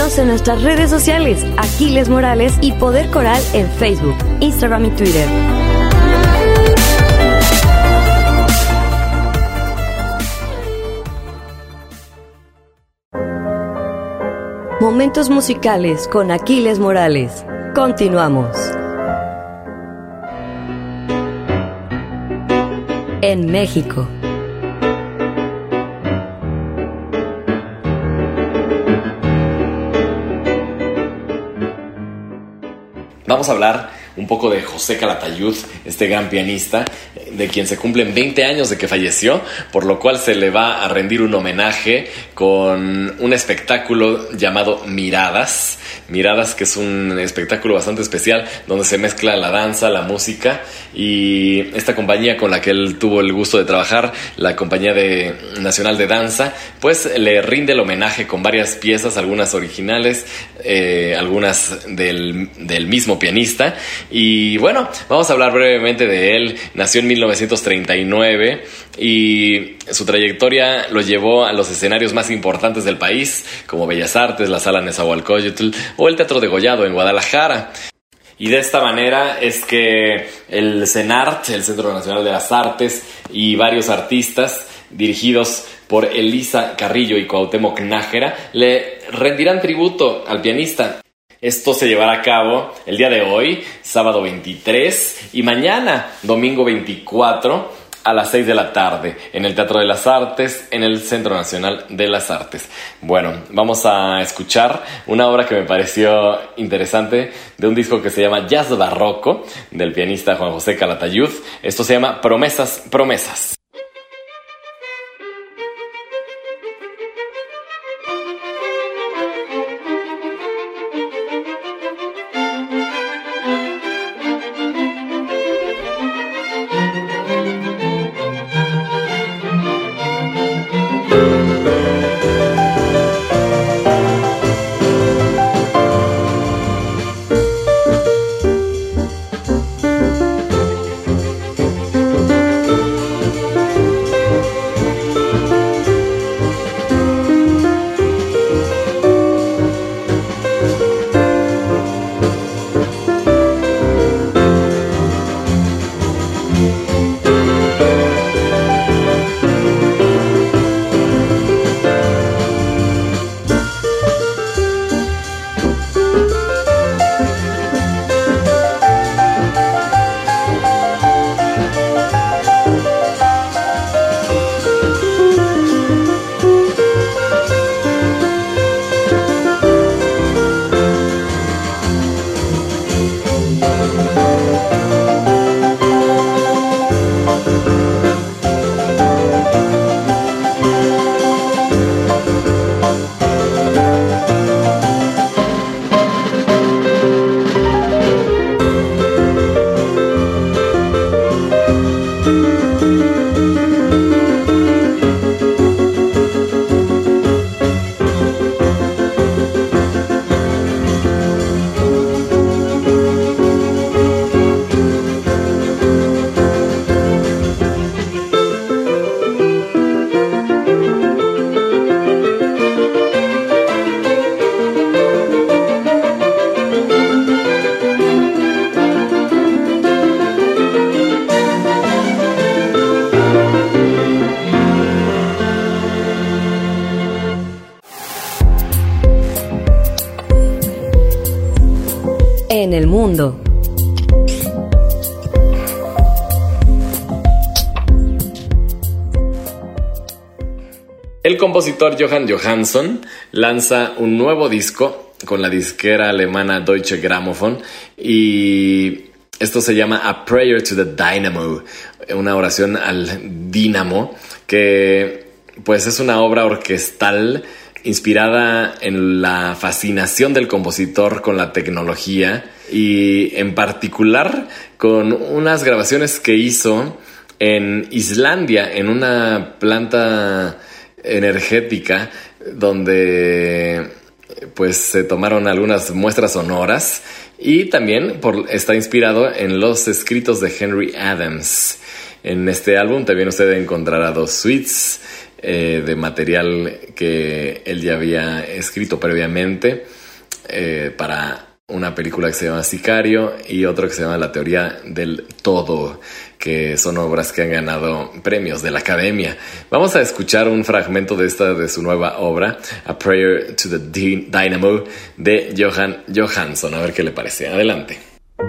Síguenos en nuestras redes sociales, Aquiles Morales y Poder Coral en Facebook, Instagram y Twitter. Momentos musicales con Aquiles Morales. Continuamos. En México. Vamos a hablar un poco de José Calatayud, este gran pianista, de quien se cumplen 20 años de que falleció, por lo cual se le va a rendir un homenaje con un espectáculo llamado Miradas. Miradas, que es un espectáculo bastante especial, donde se mezcla la danza, la música, y esta compañía con la que él tuvo el gusto de trabajar, la Compañía Nacional de Danza, pues le rinde el homenaje con varias piezas, algunas originales, algunas del mismo pianista. Y bueno, vamos a hablar brevemente de él. Nació en 1939 y su trayectoria lo llevó a los escenarios más importantes del país, como Bellas Artes, la Sala Nezahualcóyotl o el Teatro Degollado en Guadalajara. Y de esta manera es que el CENART, el Centro Nacional de las Artes, y varios artistas dirigidos por Elisa Carrillo y Cuauhtémoc Nájera le rendirán tributo al pianista. Esto se llevará a cabo el día de hoy, sábado 23, y mañana, domingo 24, a las 6 de la tarde, en el Teatro de las Artes, en el Centro Nacional de las Artes. Bueno, vamos a escuchar una obra que me pareció interesante, de un disco que se llama Jazz Barroco, del pianista Juan José Calatayud. Esto se llama Promesas, Promesas. En el mundo. El compositor Johann Johansson lanza un nuevo disco con la disquera alemana Deutsche Grammophon y esto se llama A Prayer to the Dynamo, una oración al dínamo, que pues es una obra orquestal inspirada en la fascinación del compositor con la tecnología y en particular con unas grabaciones que hizo en Islandia, en una planta energética donde pues se tomaron algunas muestras sonoras, y también está inspirado en los escritos de Henry Adams. En este álbum también usted encontrará 2 suites de material que él ya había escrito previamente para una película que se llama Sicario y otro que se llama La Teoría del Todo, que son obras que han ganado premios de la Academia. Vamos a escuchar un fragmento de su nueva obra, A Prayer to the Dynamo, de Jóhann Johansson, a ver qué le parece. Adelante.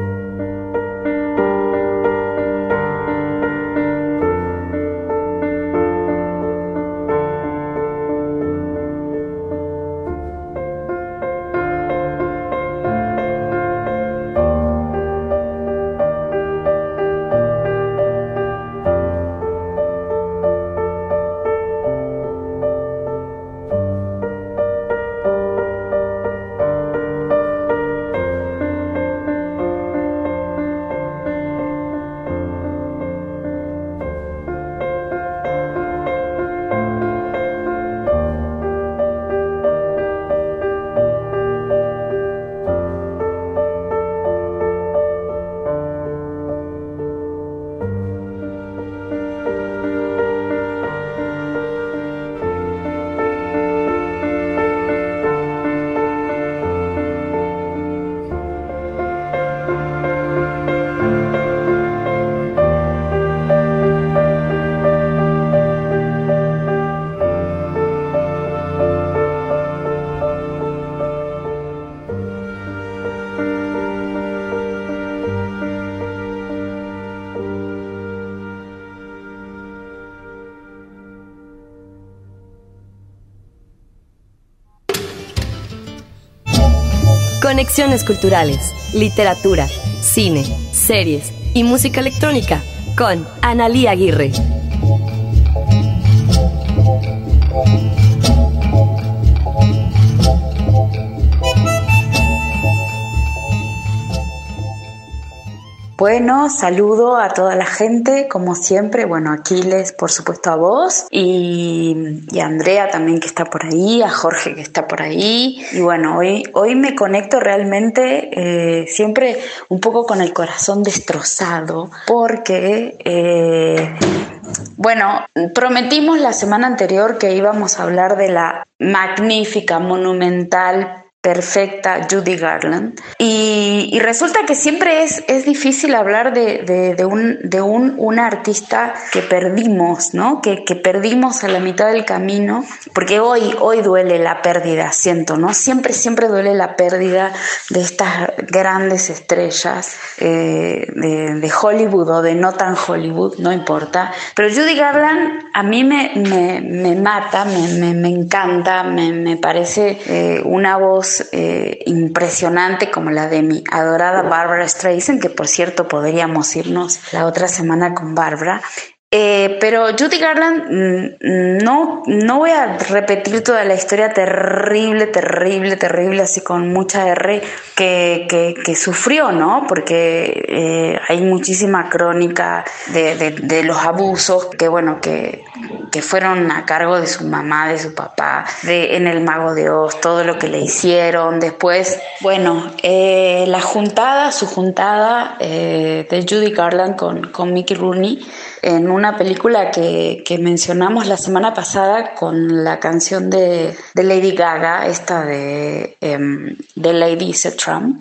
Conexiones culturales, literatura, cine, series y música electrónica con Analí Aguirre. Bueno, saludo a toda la gente, como siempre. Bueno, Aquiles, por supuesto, a vos y a Andrea también, que está por ahí, a Jorge, que está por ahí. Y bueno, hoy me conecto realmente siempre un poco con el corazón destrozado, porque bueno, prometimos la semana anterior que íbamos a hablar de la magnífica, monumental, perfecta Judy Garland, y resulta que siempre es difícil hablar de una artista que perdimos, ¿no? Que perdimos a la mitad del camino, porque hoy duele la pérdida, siento, ¿no? Siempre duele la pérdida de estas grandes estrellas de Hollywood o de no tan Hollywood, no importa, pero Judy Garland a mí me mata, me encanta, me parece una voz impresionante, como la de mi adorada Barbra Streisand, que por cierto podríamos irnos la otra semana con Barbra. Pero Judy Garland, no voy a repetir toda la historia terrible, así con mucha R, que sufrió, ¿no? Porque hay muchísima crónica de los abusos que fueron a cargo de su mamá, de su papá, en El Mago de Oz, todo lo que le hicieron. Después, bueno, su juntada de Judy Garland con Mickey Rooney, en una película que mencionamos la semana pasada con la canción de Lady Gaga, esta de Lady is a Trump,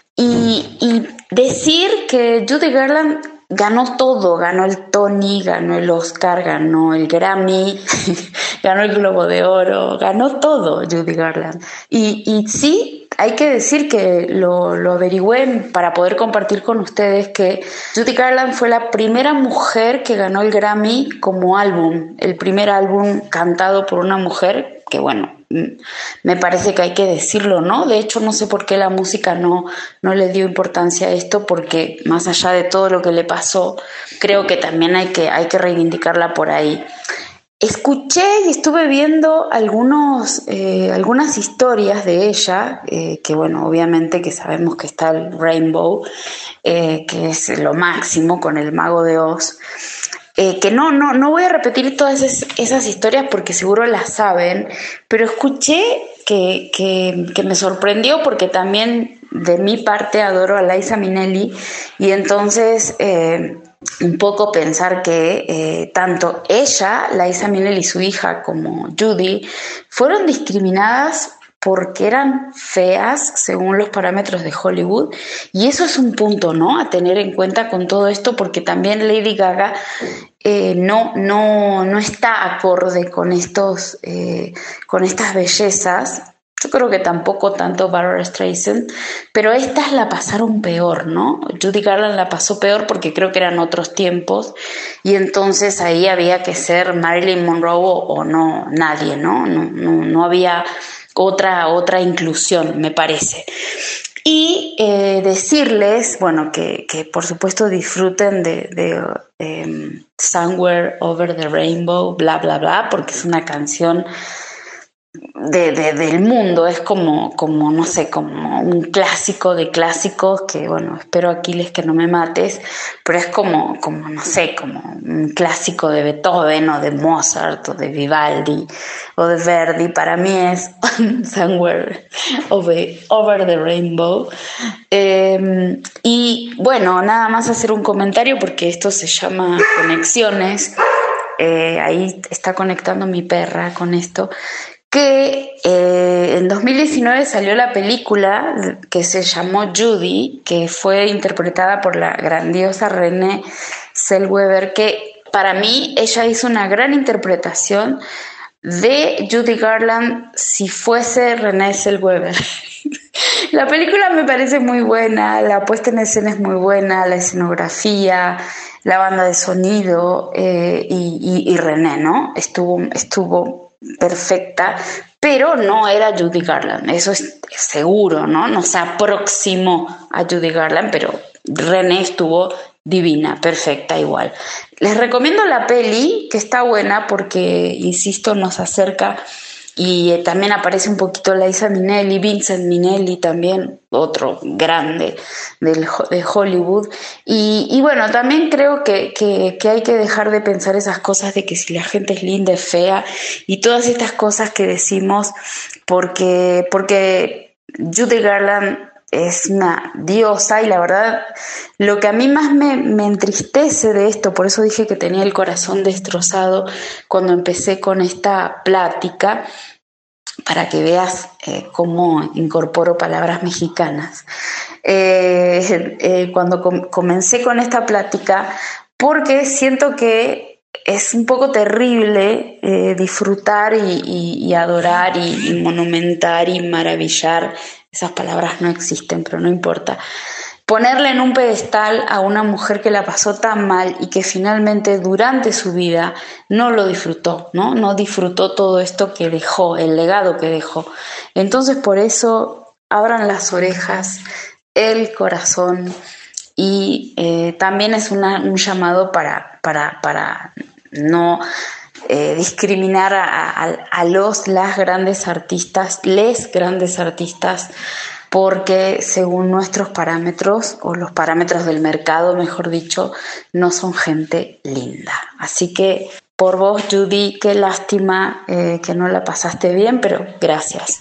y decir que Judy Garland ganó todo, ganó el Tony, ganó el Oscar, ganó el Grammy, ganó el Globo de Oro, ganó todo Judy Garland. Y sí, hay que decir que lo averigüé para poder compartir con ustedes que Judy Garland fue la primera mujer que ganó el Grammy como álbum, el primer álbum cantado por una mujer, que bueno, me parece que hay que decirlo, ¿no? De hecho, no sé por qué la música no le dio importancia a esto, porque más allá de todo lo que le pasó, creo que también hay que reivindicarla por ahí. Escuché y estuve viendo algunas historias de ella, que bueno, obviamente que sabemos que está el Rainbow, que es lo máximo con El Mago de Oz. Que no voy a repetir todas esas historias porque seguro las saben, pero escuché que me sorprendió, porque también de mi parte adoro a Liza Minnelli, y entonces un poco pensar que tanto ella, Liza Minnelli, su hija, como Judy, fueron discriminadas porque eran feas según los parámetros de Hollywood, y eso es un punto, ¿no?, a tener en cuenta con todo esto, porque también Lady Gaga no está acorde con estas bellezas. Yo creo que tampoco tanto Barbra Streisand, pero estas la pasaron peor, ¿no? Judy Garland la pasó peor porque creo que eran otros tiempos, y entonces ahí había que ser Marilyn Monroe o no, nadie, ¿no? No había otra inclusión, me parece. Y decirles, bueno, que por supuesto disfruten de Somewhere Over the Rainbow, bla, bla, bla, porque es una canción del mundo, es como no sé, como un clásico de clásicos que, bueno, espero, Aquiles, que no me mates, pero es como no sé, como un clásico de Beethoven o de Mozart o de Vivaldi o de Verdi. Para mí es Somewhere Over the Rainbow. Y bueno, nada más hacer un comentario porque esto se llama Conexiones. Ahí está conectando mi perra con esto, que en 2019 salió la película que se llamó Judy, que fue interpretada por la grandiosa Renée Zellweger, que para mí ella hizo una gran interpretación de Judy Garland si fuese Renée Zellweger. La película me parece muy buena, la puesta en escena es muy buena, la escenografía, la banda de sonido, y Renée, ¿no? Estuvo perfecta, pero no era Judy Garland, eso es seguro, ¿no? No se aproximó a Judy Garland, pero Renée estuvo divina, perfecta igual. Les recomiendo la peli, que está buena porque, insisto, nos acerca, y también aparece un poquito Liza Minnelli, Vincent Minnelli también, otro grande de Hollywood. Y bueno, también creo que hay que dejar de pensar esas cosas de que si la gente es linda, es fea, y todas estas cosas que decimos porque Judy Garland es una diosa, y la verdad, lo que a mí más me entristece de esto, por eso dije que tenía el corazón destrozado cuando empecé con esta plática, para que veas cómo incorporo palabras mexicanas, cuando comencé con esta plática, porque siento que es un poco terrible disfrutar y adorar y monumentar y maravillar. Esas palabras no existen, pero no importa. Ponerle en un pedestal a una mujer que la pasó tan mal y que finalmente durante su vida no lo disfrutó, no disfrutó todo esto que dejó, el legado que dejó. Entonces, por eso, abran las orejas, el corazón, y también es un llamado para no discriminar a las grandes artistas, les grandes artistas, porque según nuestros parámetros, o los parámetros del mercado, mejor dicho, no son gente linda. Así que por vos, Judy, qué lástima que no la pasaste bien, pero gracias.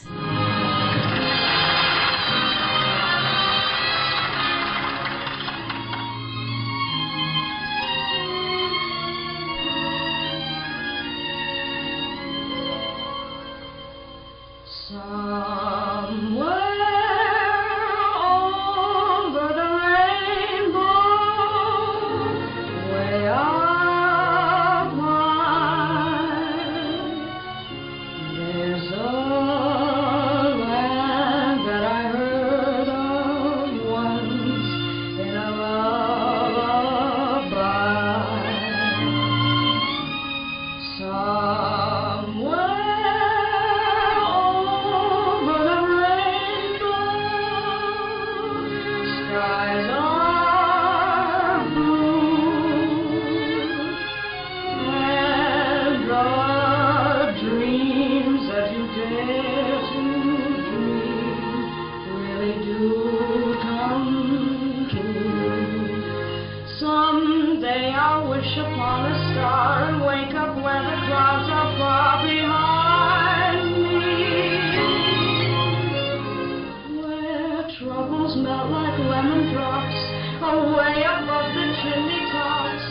Melt like lemon drops away above the chimney tops.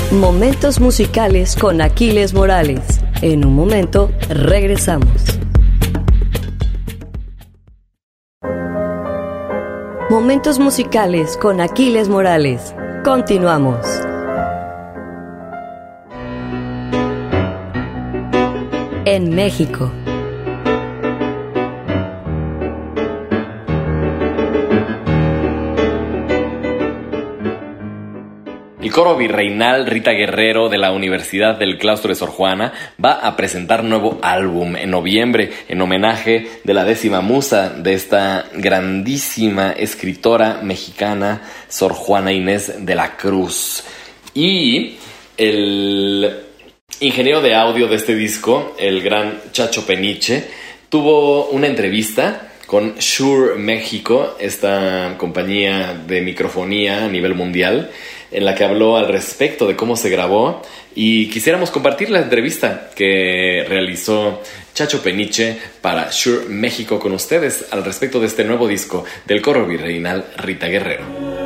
Momentos musicales con Aquiles Morales. En un momento, regresamos. Momentos musicales con Aquiles Morales. Continuamos. En México. El coro virreinal Rita Guerrero de la Universidad del Claustro de Sor Juana va a presentar nuevo álbum en noviembre en homenaje de la 10ª musa de esta grandísima escritora mexicana, Sor Juana Inés de la Cruz. Y el ingeniero de audio de este disco, el gran Chacho Peniche, tuvo una entrevista con Shure México, esta compañía de microfonía a nivel mundial, en la que habló al respecto de cómo se grabó, y quisiéramos compartir la entrevista que realizó Chacho Peniche para Shure México con ustedes al respecto de este nuevo disco del coro virreinal Rita Guerrero.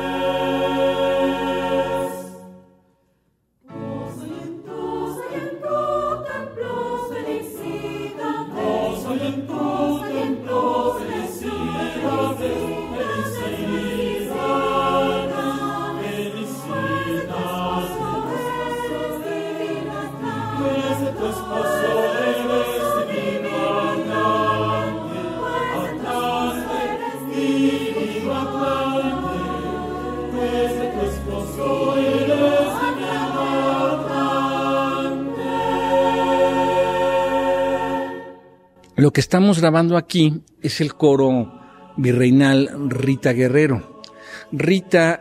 Lo que estamos grabando aquí es el coro virreinal Rita Guerrero. Rita,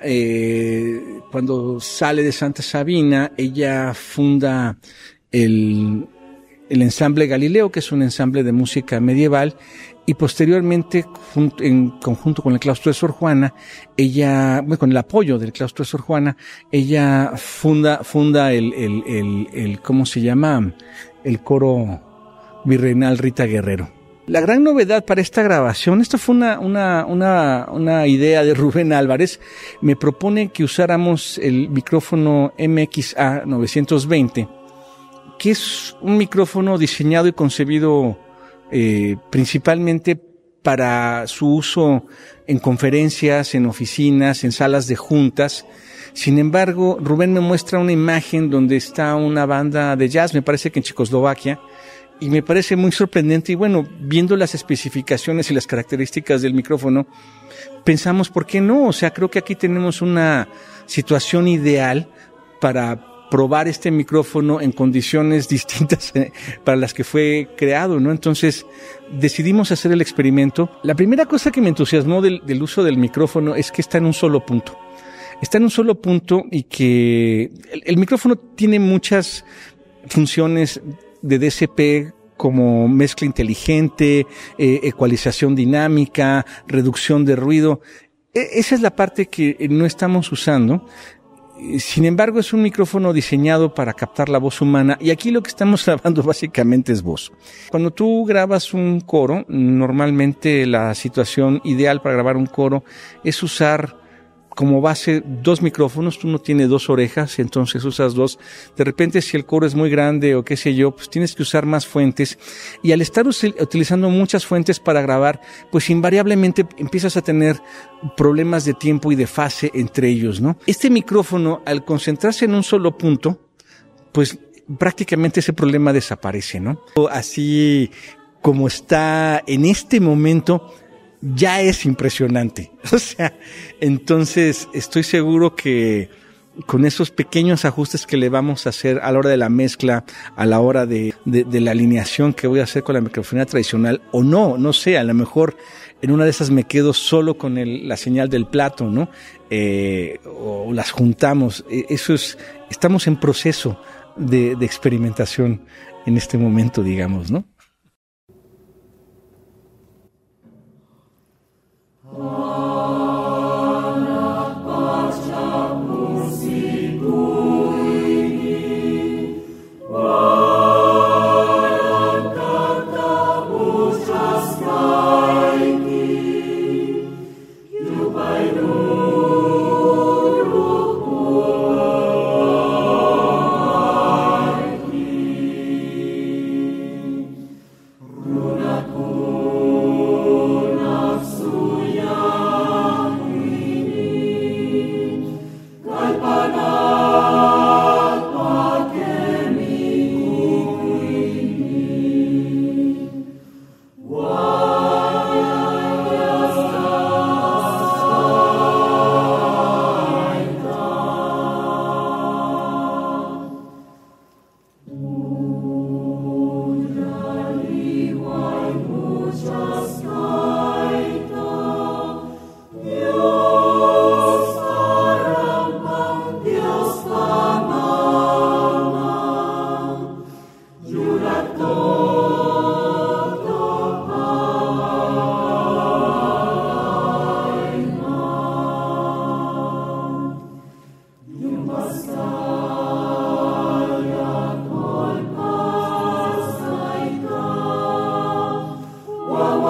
cuando sale de Santa Sabina, ella funda el ensamble Galileo, que es un ensamble de música medieval, y posteriormente, en conjunto con el Claustro de Sor Juana, ella, con el apoyo del Claustro de Sor Juana, ella funda el ¿cómo se llama? El coro virreinal Rita Guerrero. La gran novedad para esta grabación, esto fue una idea de Rubén Álvarez, me propone que usáramos el micrófono MXA 920, que es un micrófono diseñado y concebido principalmente para su uso en conferencias, en oficinas, en salas de juntas. Sin embargo, Rubén me muestra una imagen donde está una banda de jazz, me parece que en Checoslovaquia, y me parece muy sorprendente. Y bueno, viendo las especificaciones y las características del micrófono, pensamos, ¿por qué no? O sea, creo que aquí tenemos una situación ideal para probar este micrófono en condiciones distintas para las que fue creado, ¿no? Entonces, decidimos hacer el experimento. La primera cosa que me entusiasmó del uso del micrófono es que está en un solo punto. Está en un solo punto y que el micrófono tiene muchas funciones de DSP, como mezcla inteligente, ecualización dinámica, reducción de ruido. Esa es la parte que no estamos usando. Sin embargo, es un micrófono diseñado para captar la voz humana, y aquí lo que estamos grabando básicamente es voz. Cuando tú grabas un coro, normalmente la situación ideal para grabar un coro es usar como base 2 micrófonos. Uno tiene 2 orejas, entonces usas 2. De repente, si el coro es muy grande o qué sé yo, pues tienes que usar más fuentes. Y al estar utilizando muchas fuentes para grabar, pues invariablemente empiezas a tener problemas de tiempo y de fase entre ellos, ¿no? Este micrófono, al concentrarse en un solo punto, pues prácticamente ese problema desaparece, ¿no? Así como está en este momento, ya es impresionante. O sea, entonces estoy seguro que con esos pequeños ajustes que le vamos a hacer a la hora de la mezcla, a la hora de la alineación que voy a hacer con la microfonía tradicional, o no sé, a lo mejor en una de esas me quedo solo con la señal del plato, ¿no? O las juntamos. Estamos en proceso de experimentación en este momento, digamos, ¿no?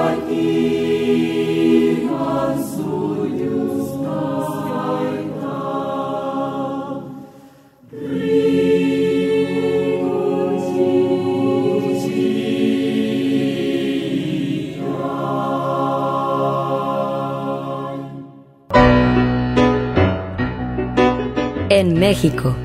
En México.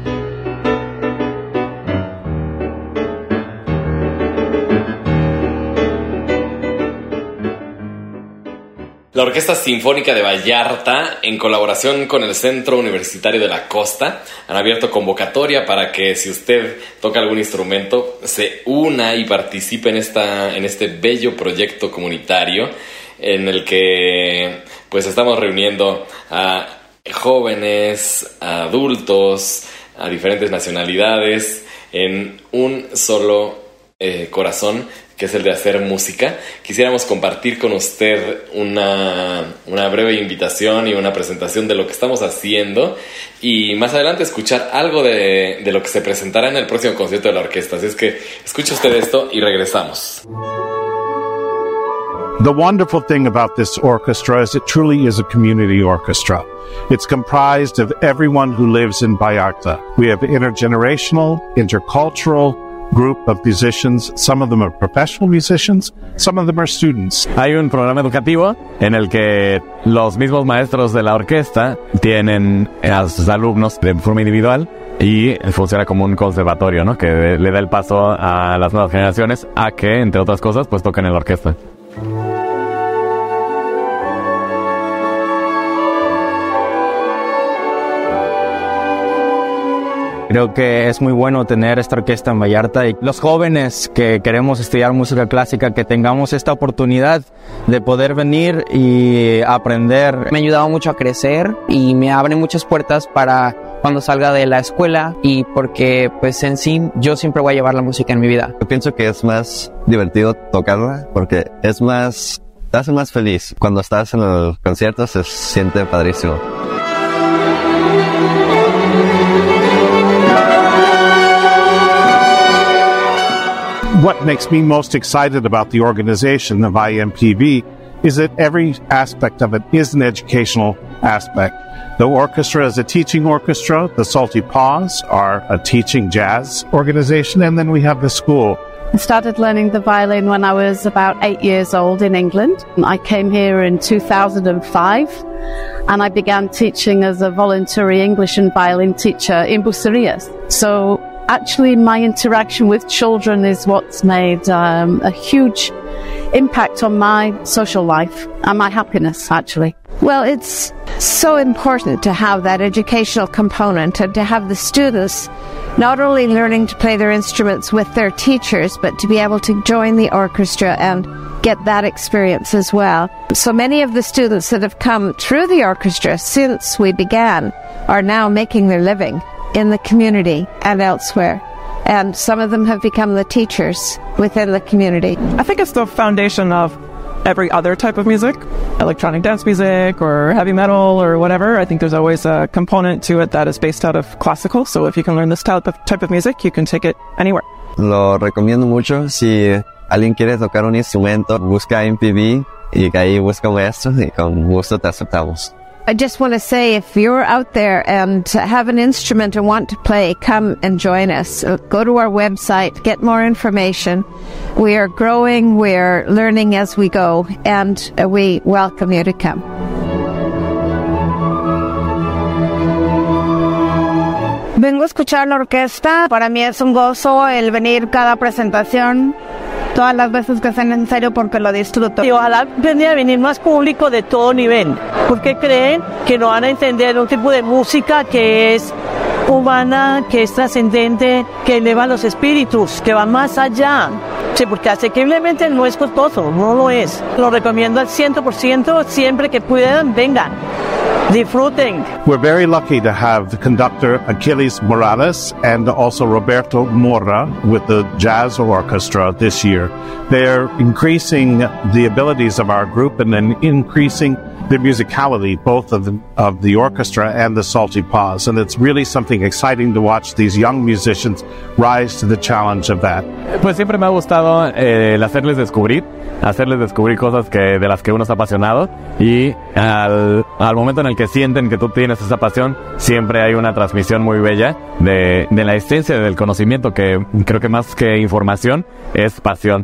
La Orquesta Sinfónica de Vallarta, en colaboración con el Centro Universitario de la Costa, han abierto convocatoria para que si usted toca algún instrumento, se una y participe en este bello proyecto comunitario en el que pues estamos reuniendo a jóvenes, a adultos, a diferentes nacionalidades en un solo corazón, que es el de hacer música. Quisiéramos compartir con usted una breve invitación y una presentación de lo que estamos haciendo y más adelante escuchar algo de lo que se presentará en el próximo concierto de la orquesta. Así es que escuche usted esto y regresamos. The wonderful thing about this orchestra is it truly is a community orchestra. It's comprised of everyone who lives in Vallarta. We have intergenerational, intercultural group of musicians. Some of them are professional musicians, some of them are students. Hay un programa educativo en el que los mismos maestros de la orquesta tienen a sus alumnos de forma individual y funciona como un conservatorio, ¿no? Que le da el paso a las nuevas generaciones a que, entre otras cosas, pues toquen en la orquesta. Creo que es muy bueno tener esta orquesta en Vallarta y los jóvenes que queremos estudiar música clásica, que tengamos esta oportunidad de poder venir y aprender. Me ha ayudado mucho a crecer y me abre muchas puertas para cuando salga de la escuela y porque pues en sí yo siempre voy a llevar la música en mi vida. Yo pienso que es más divertido tocarla porque te hace más feliz. Cuando estás en el concierto se siente padrísimo. What makes me most excited about the organization of IMPV is that every aspect of it is an educational aspect. The orchestra is a teaching orchestra. The Salty Paws are a teaching jazz organization. And then we have the school. I started learning the violin when I was about 8 years old in England. I came here in 2005 and I began teaching as a voluntary English and violin teacher in Bucerías. So actually my interaction with children is what's made a huge impact on my social life and my happiness, actually. Well, it's so important to have that educational component and to have the students not only learning to play their instruments with their teachers, but to be able to join the orchestra and get that experience as well. So many of the students that have come through the orchestra since we began are now making their living in the community and elsewhere. And some of them have become the teachers within the community. I think it's the foundation of every other type of music, electronic dance music or heavy metal or whatever. I think there's always a component to it that is based out of classical. So if you can learn this type of music, you can take it anywhere. Lo recomiendo mucho. Si alguien quiere tocar un instrumento, busca MPV y ahí busca maestros y con gusto te aceptamos. I just want to say, if you're out there and have an instrument and want to play, come and join us. Go to our website, get more information. We are growing, we're learning as we go, and we welcome you to come. Vengo a escuchar la orquesta. Para mí es un gozo el venir cada presentación, todas las veces que sea necesario, porque lo disfruto. Y ojalá pudiera venir más público de todo nivel, porque creen que no van a entender un tipo de música que es humana, que es trascendente, que eleva los espíritus, que va más allá. Sí, porque asequiblemente no es costoso, no lo es. Lo recomiendo al 100%, siempre que puedan, vengan. Disfruten. We're very lucky to have the conductor Achilles Morales and also Roberto Mora with the jazz orchestra this year. They're increasing the abilities of our group and then increasing the musicality, both of the orchestra and the Salty Paws. And it's really something exciting to watch these young musicians rise to the challenge of that. Pues siempre me ha gustado el hacerles descubrir hacerles descubrir cosas de las que uno está apasionado, y al momento en el que sienten que tú tienes esa pasión, siempre hay una transmisión muy bella de la esencia del conocimiento, que creo que más que información es pasión.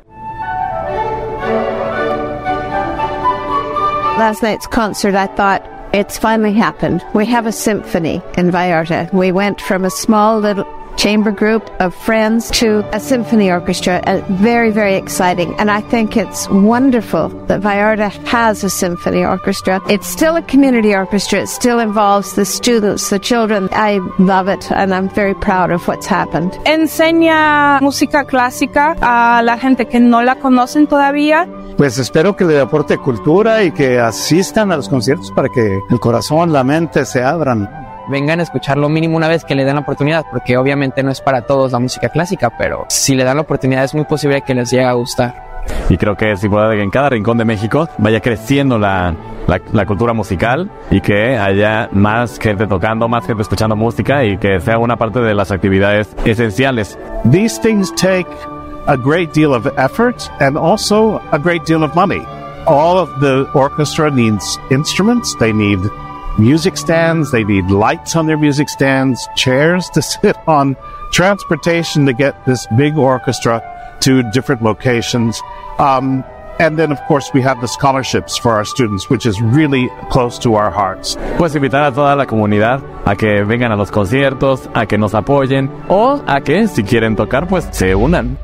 Last night's concert, I thought, it's finally happened. We have a symphony in Vallarta. We went from a small little chamber group of friends to a symphony orchestra. Very, very exciting. And I think it's wonderful that Vallarta has a symphony orchestra. It's still a community orchestra. It still involves the students, the children. I love it, and I'm very proud of what's happened. Enseña música clásica a la gente que no la conocen todavía. Pues espero que le aporte cultura y que asistan a los conciertos para que el corazón, la mente se abran. Vengan a escucharlo mínimo una vez, que le den la oportunidad, porque obviamente no es para todos la música clásica, pero si le dan la oportunidad es muy posible que les llegue a gustar. Y creo que es importante que en cada rincón de México vaya creciendo la cultura musical, y que haya más gente tocando, más gente escuchando música, y que sea una parte de las actividades esenciales. These things take a great deal of effort and also a great deal of money. All of the orchestra needs instruments, they need music stands, they need lights on their music stands, chairs to sit on, transportation to get this big orchestra to different locations. And then, of course, we have the scholarships for our students, which is really close to our hearts. Puedes invitar a toda la comunidad a que vengan a los conciertos, a que nos apoyen, o a que, si quieren tocar, pues se unan.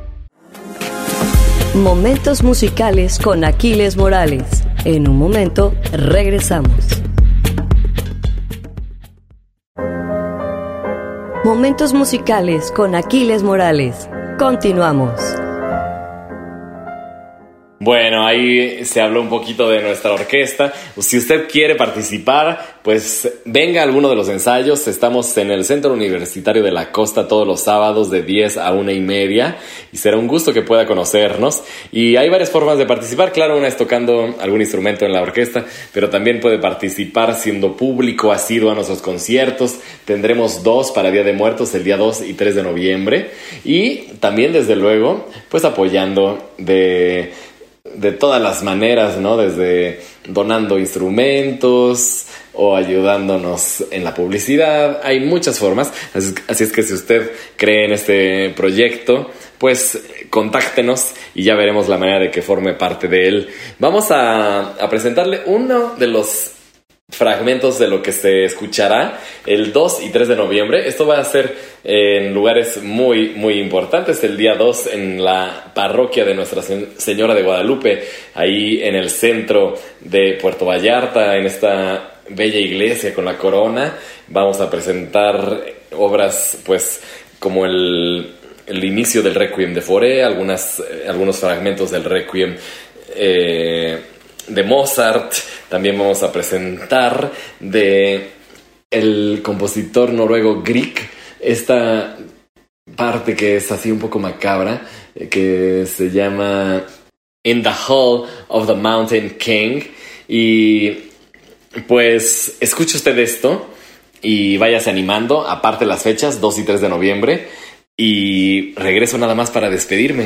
Momentos musicales con Aquiles Morales. En un momento regresamos. Momentos musicales con Aquiles Morales. Continuamos. Bueno, ahí se habló un poquito de nuestra orquesta. Si usted quiere participar, pues venga a alguno de los ensayos. Estamos en el Centro Universitario de la Costa todos los sábados de 10 a 1:30, y será un gusto que pueda conocernos. Y hay varias formas de participar. Claro, una es tocando algún instrumento en la orquesta, pero también puede participar siendo público asiduo a nuestros conciertos. Tendremos 2 para Día de Muertos, el día 2 y 3 de noviembre. Y también, desde luego, pues apoyando de todas las maneras, ¿no? Desde donando instrumentos o ayudándonos en la publicidad. Hay muchas formas, así es que si usted cree en este proyecto, pues contáctenos y ya veremos la manera de que forme parte de él. Vamos a presentarle uno de los fragmentos de lo que se escuchará el 2 y 3 de noviembre. Esto va a ser en lugares muy, muy importantes. El día 2 en la parroquia de Nuestra Señora de Guadalupe, ahí en el centro de Puerto Vallarta, en esta bella iglesia con la corona. Vamos a presentar obras, pues, como el inicio del Requiem de Fauré, algunos fragmentos del Requiem de Mozart. También vamos a presentar de el compositor noruego Grieg esta parte que es así un poco macabra, que se llama In the Hall of the Mountain King. Y pues escuche usted esto y váyase animando. Aparte las fechas 2 y 3 de noviembre. Y regreso nada más para despedirme.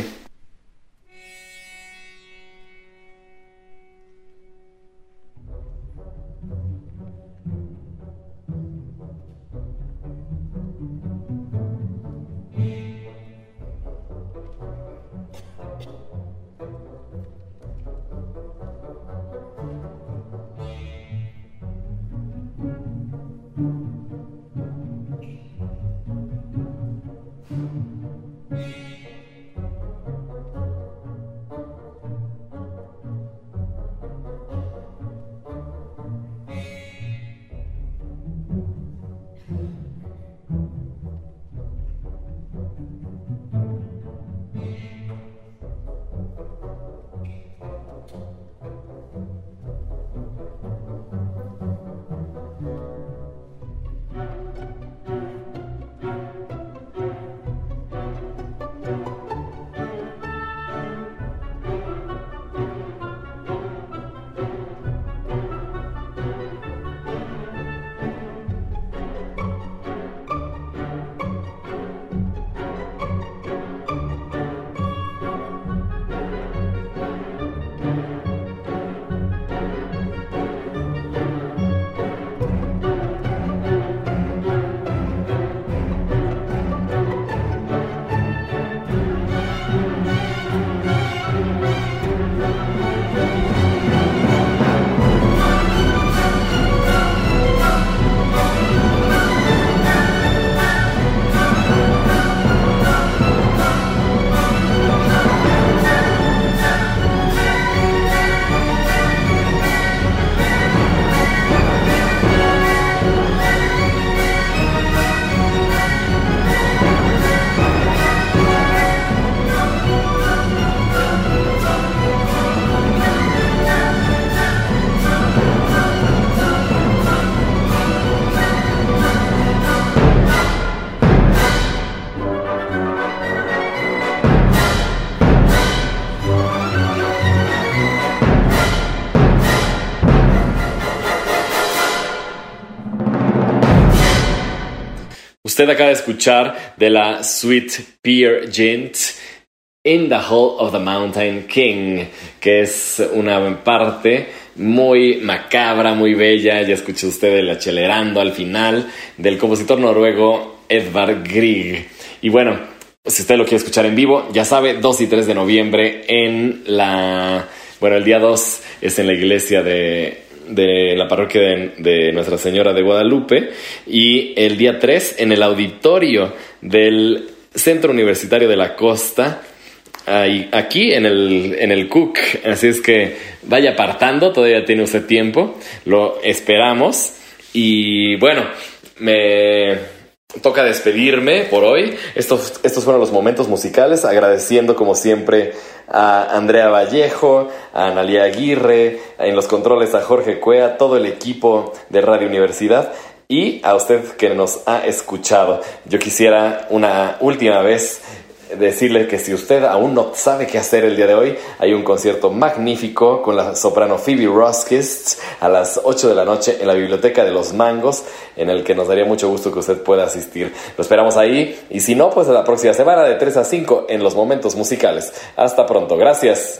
Usted acaba de escuchar de la Suite Peer Gynt In the Hall of the Mountain King, que es una parte muy macabra, muy bella. Ya escuchó usted el acelerando al final del compositor noruego Edvard Grieg. Y bueno, si usted lo quiere escuchar en vivo, ya sabe, 2 y 3 de noviembre en la... Bueno, el día 2 es en la iglesia de la parroquia de Nuestra Señora de Guadalupe, y el día 3 en el auditorio del Centro Universitario de la Costa, aquí en el Cook. Así es que vaya apartando, todavía tiene usted tiempo, lo esperamos. Y bueno, me toca despedirme por hoy. Estos fueron los momentos musicales, agradeciendo como siempre a Andrea Vallejo, a Analia Aguirre, en los controles a Jorge Cuea, todo el equipo de Radio Universidad y a usted que nos ha escuchado. Yo quisiera una última vez decirle que si usted aún no sabe qué hacer el día de hoy, hay un concierto magnífico con la soprano Phoebe Roskist a las 8 de la noche en la Biblioteca de los Mangos, en el que nos daría mucho gusto que usted pueda asistir. Lo esperamos ahí, y si no, pues la próxima semana de 3 a 5 en los momentos musicales. Hasta pronto, gracias.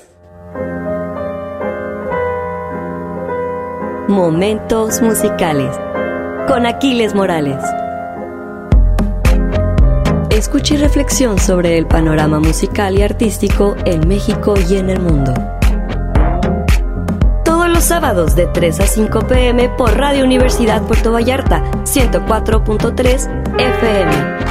Momentos musicales con Aquiles Morales. Escucha y reflexión sobre el panorama musical y artístico en México y en el mundo. Todos los sábados de 3 a 5 p.m. por Radio Universidad Puerto Vallarta, 104.3 FM.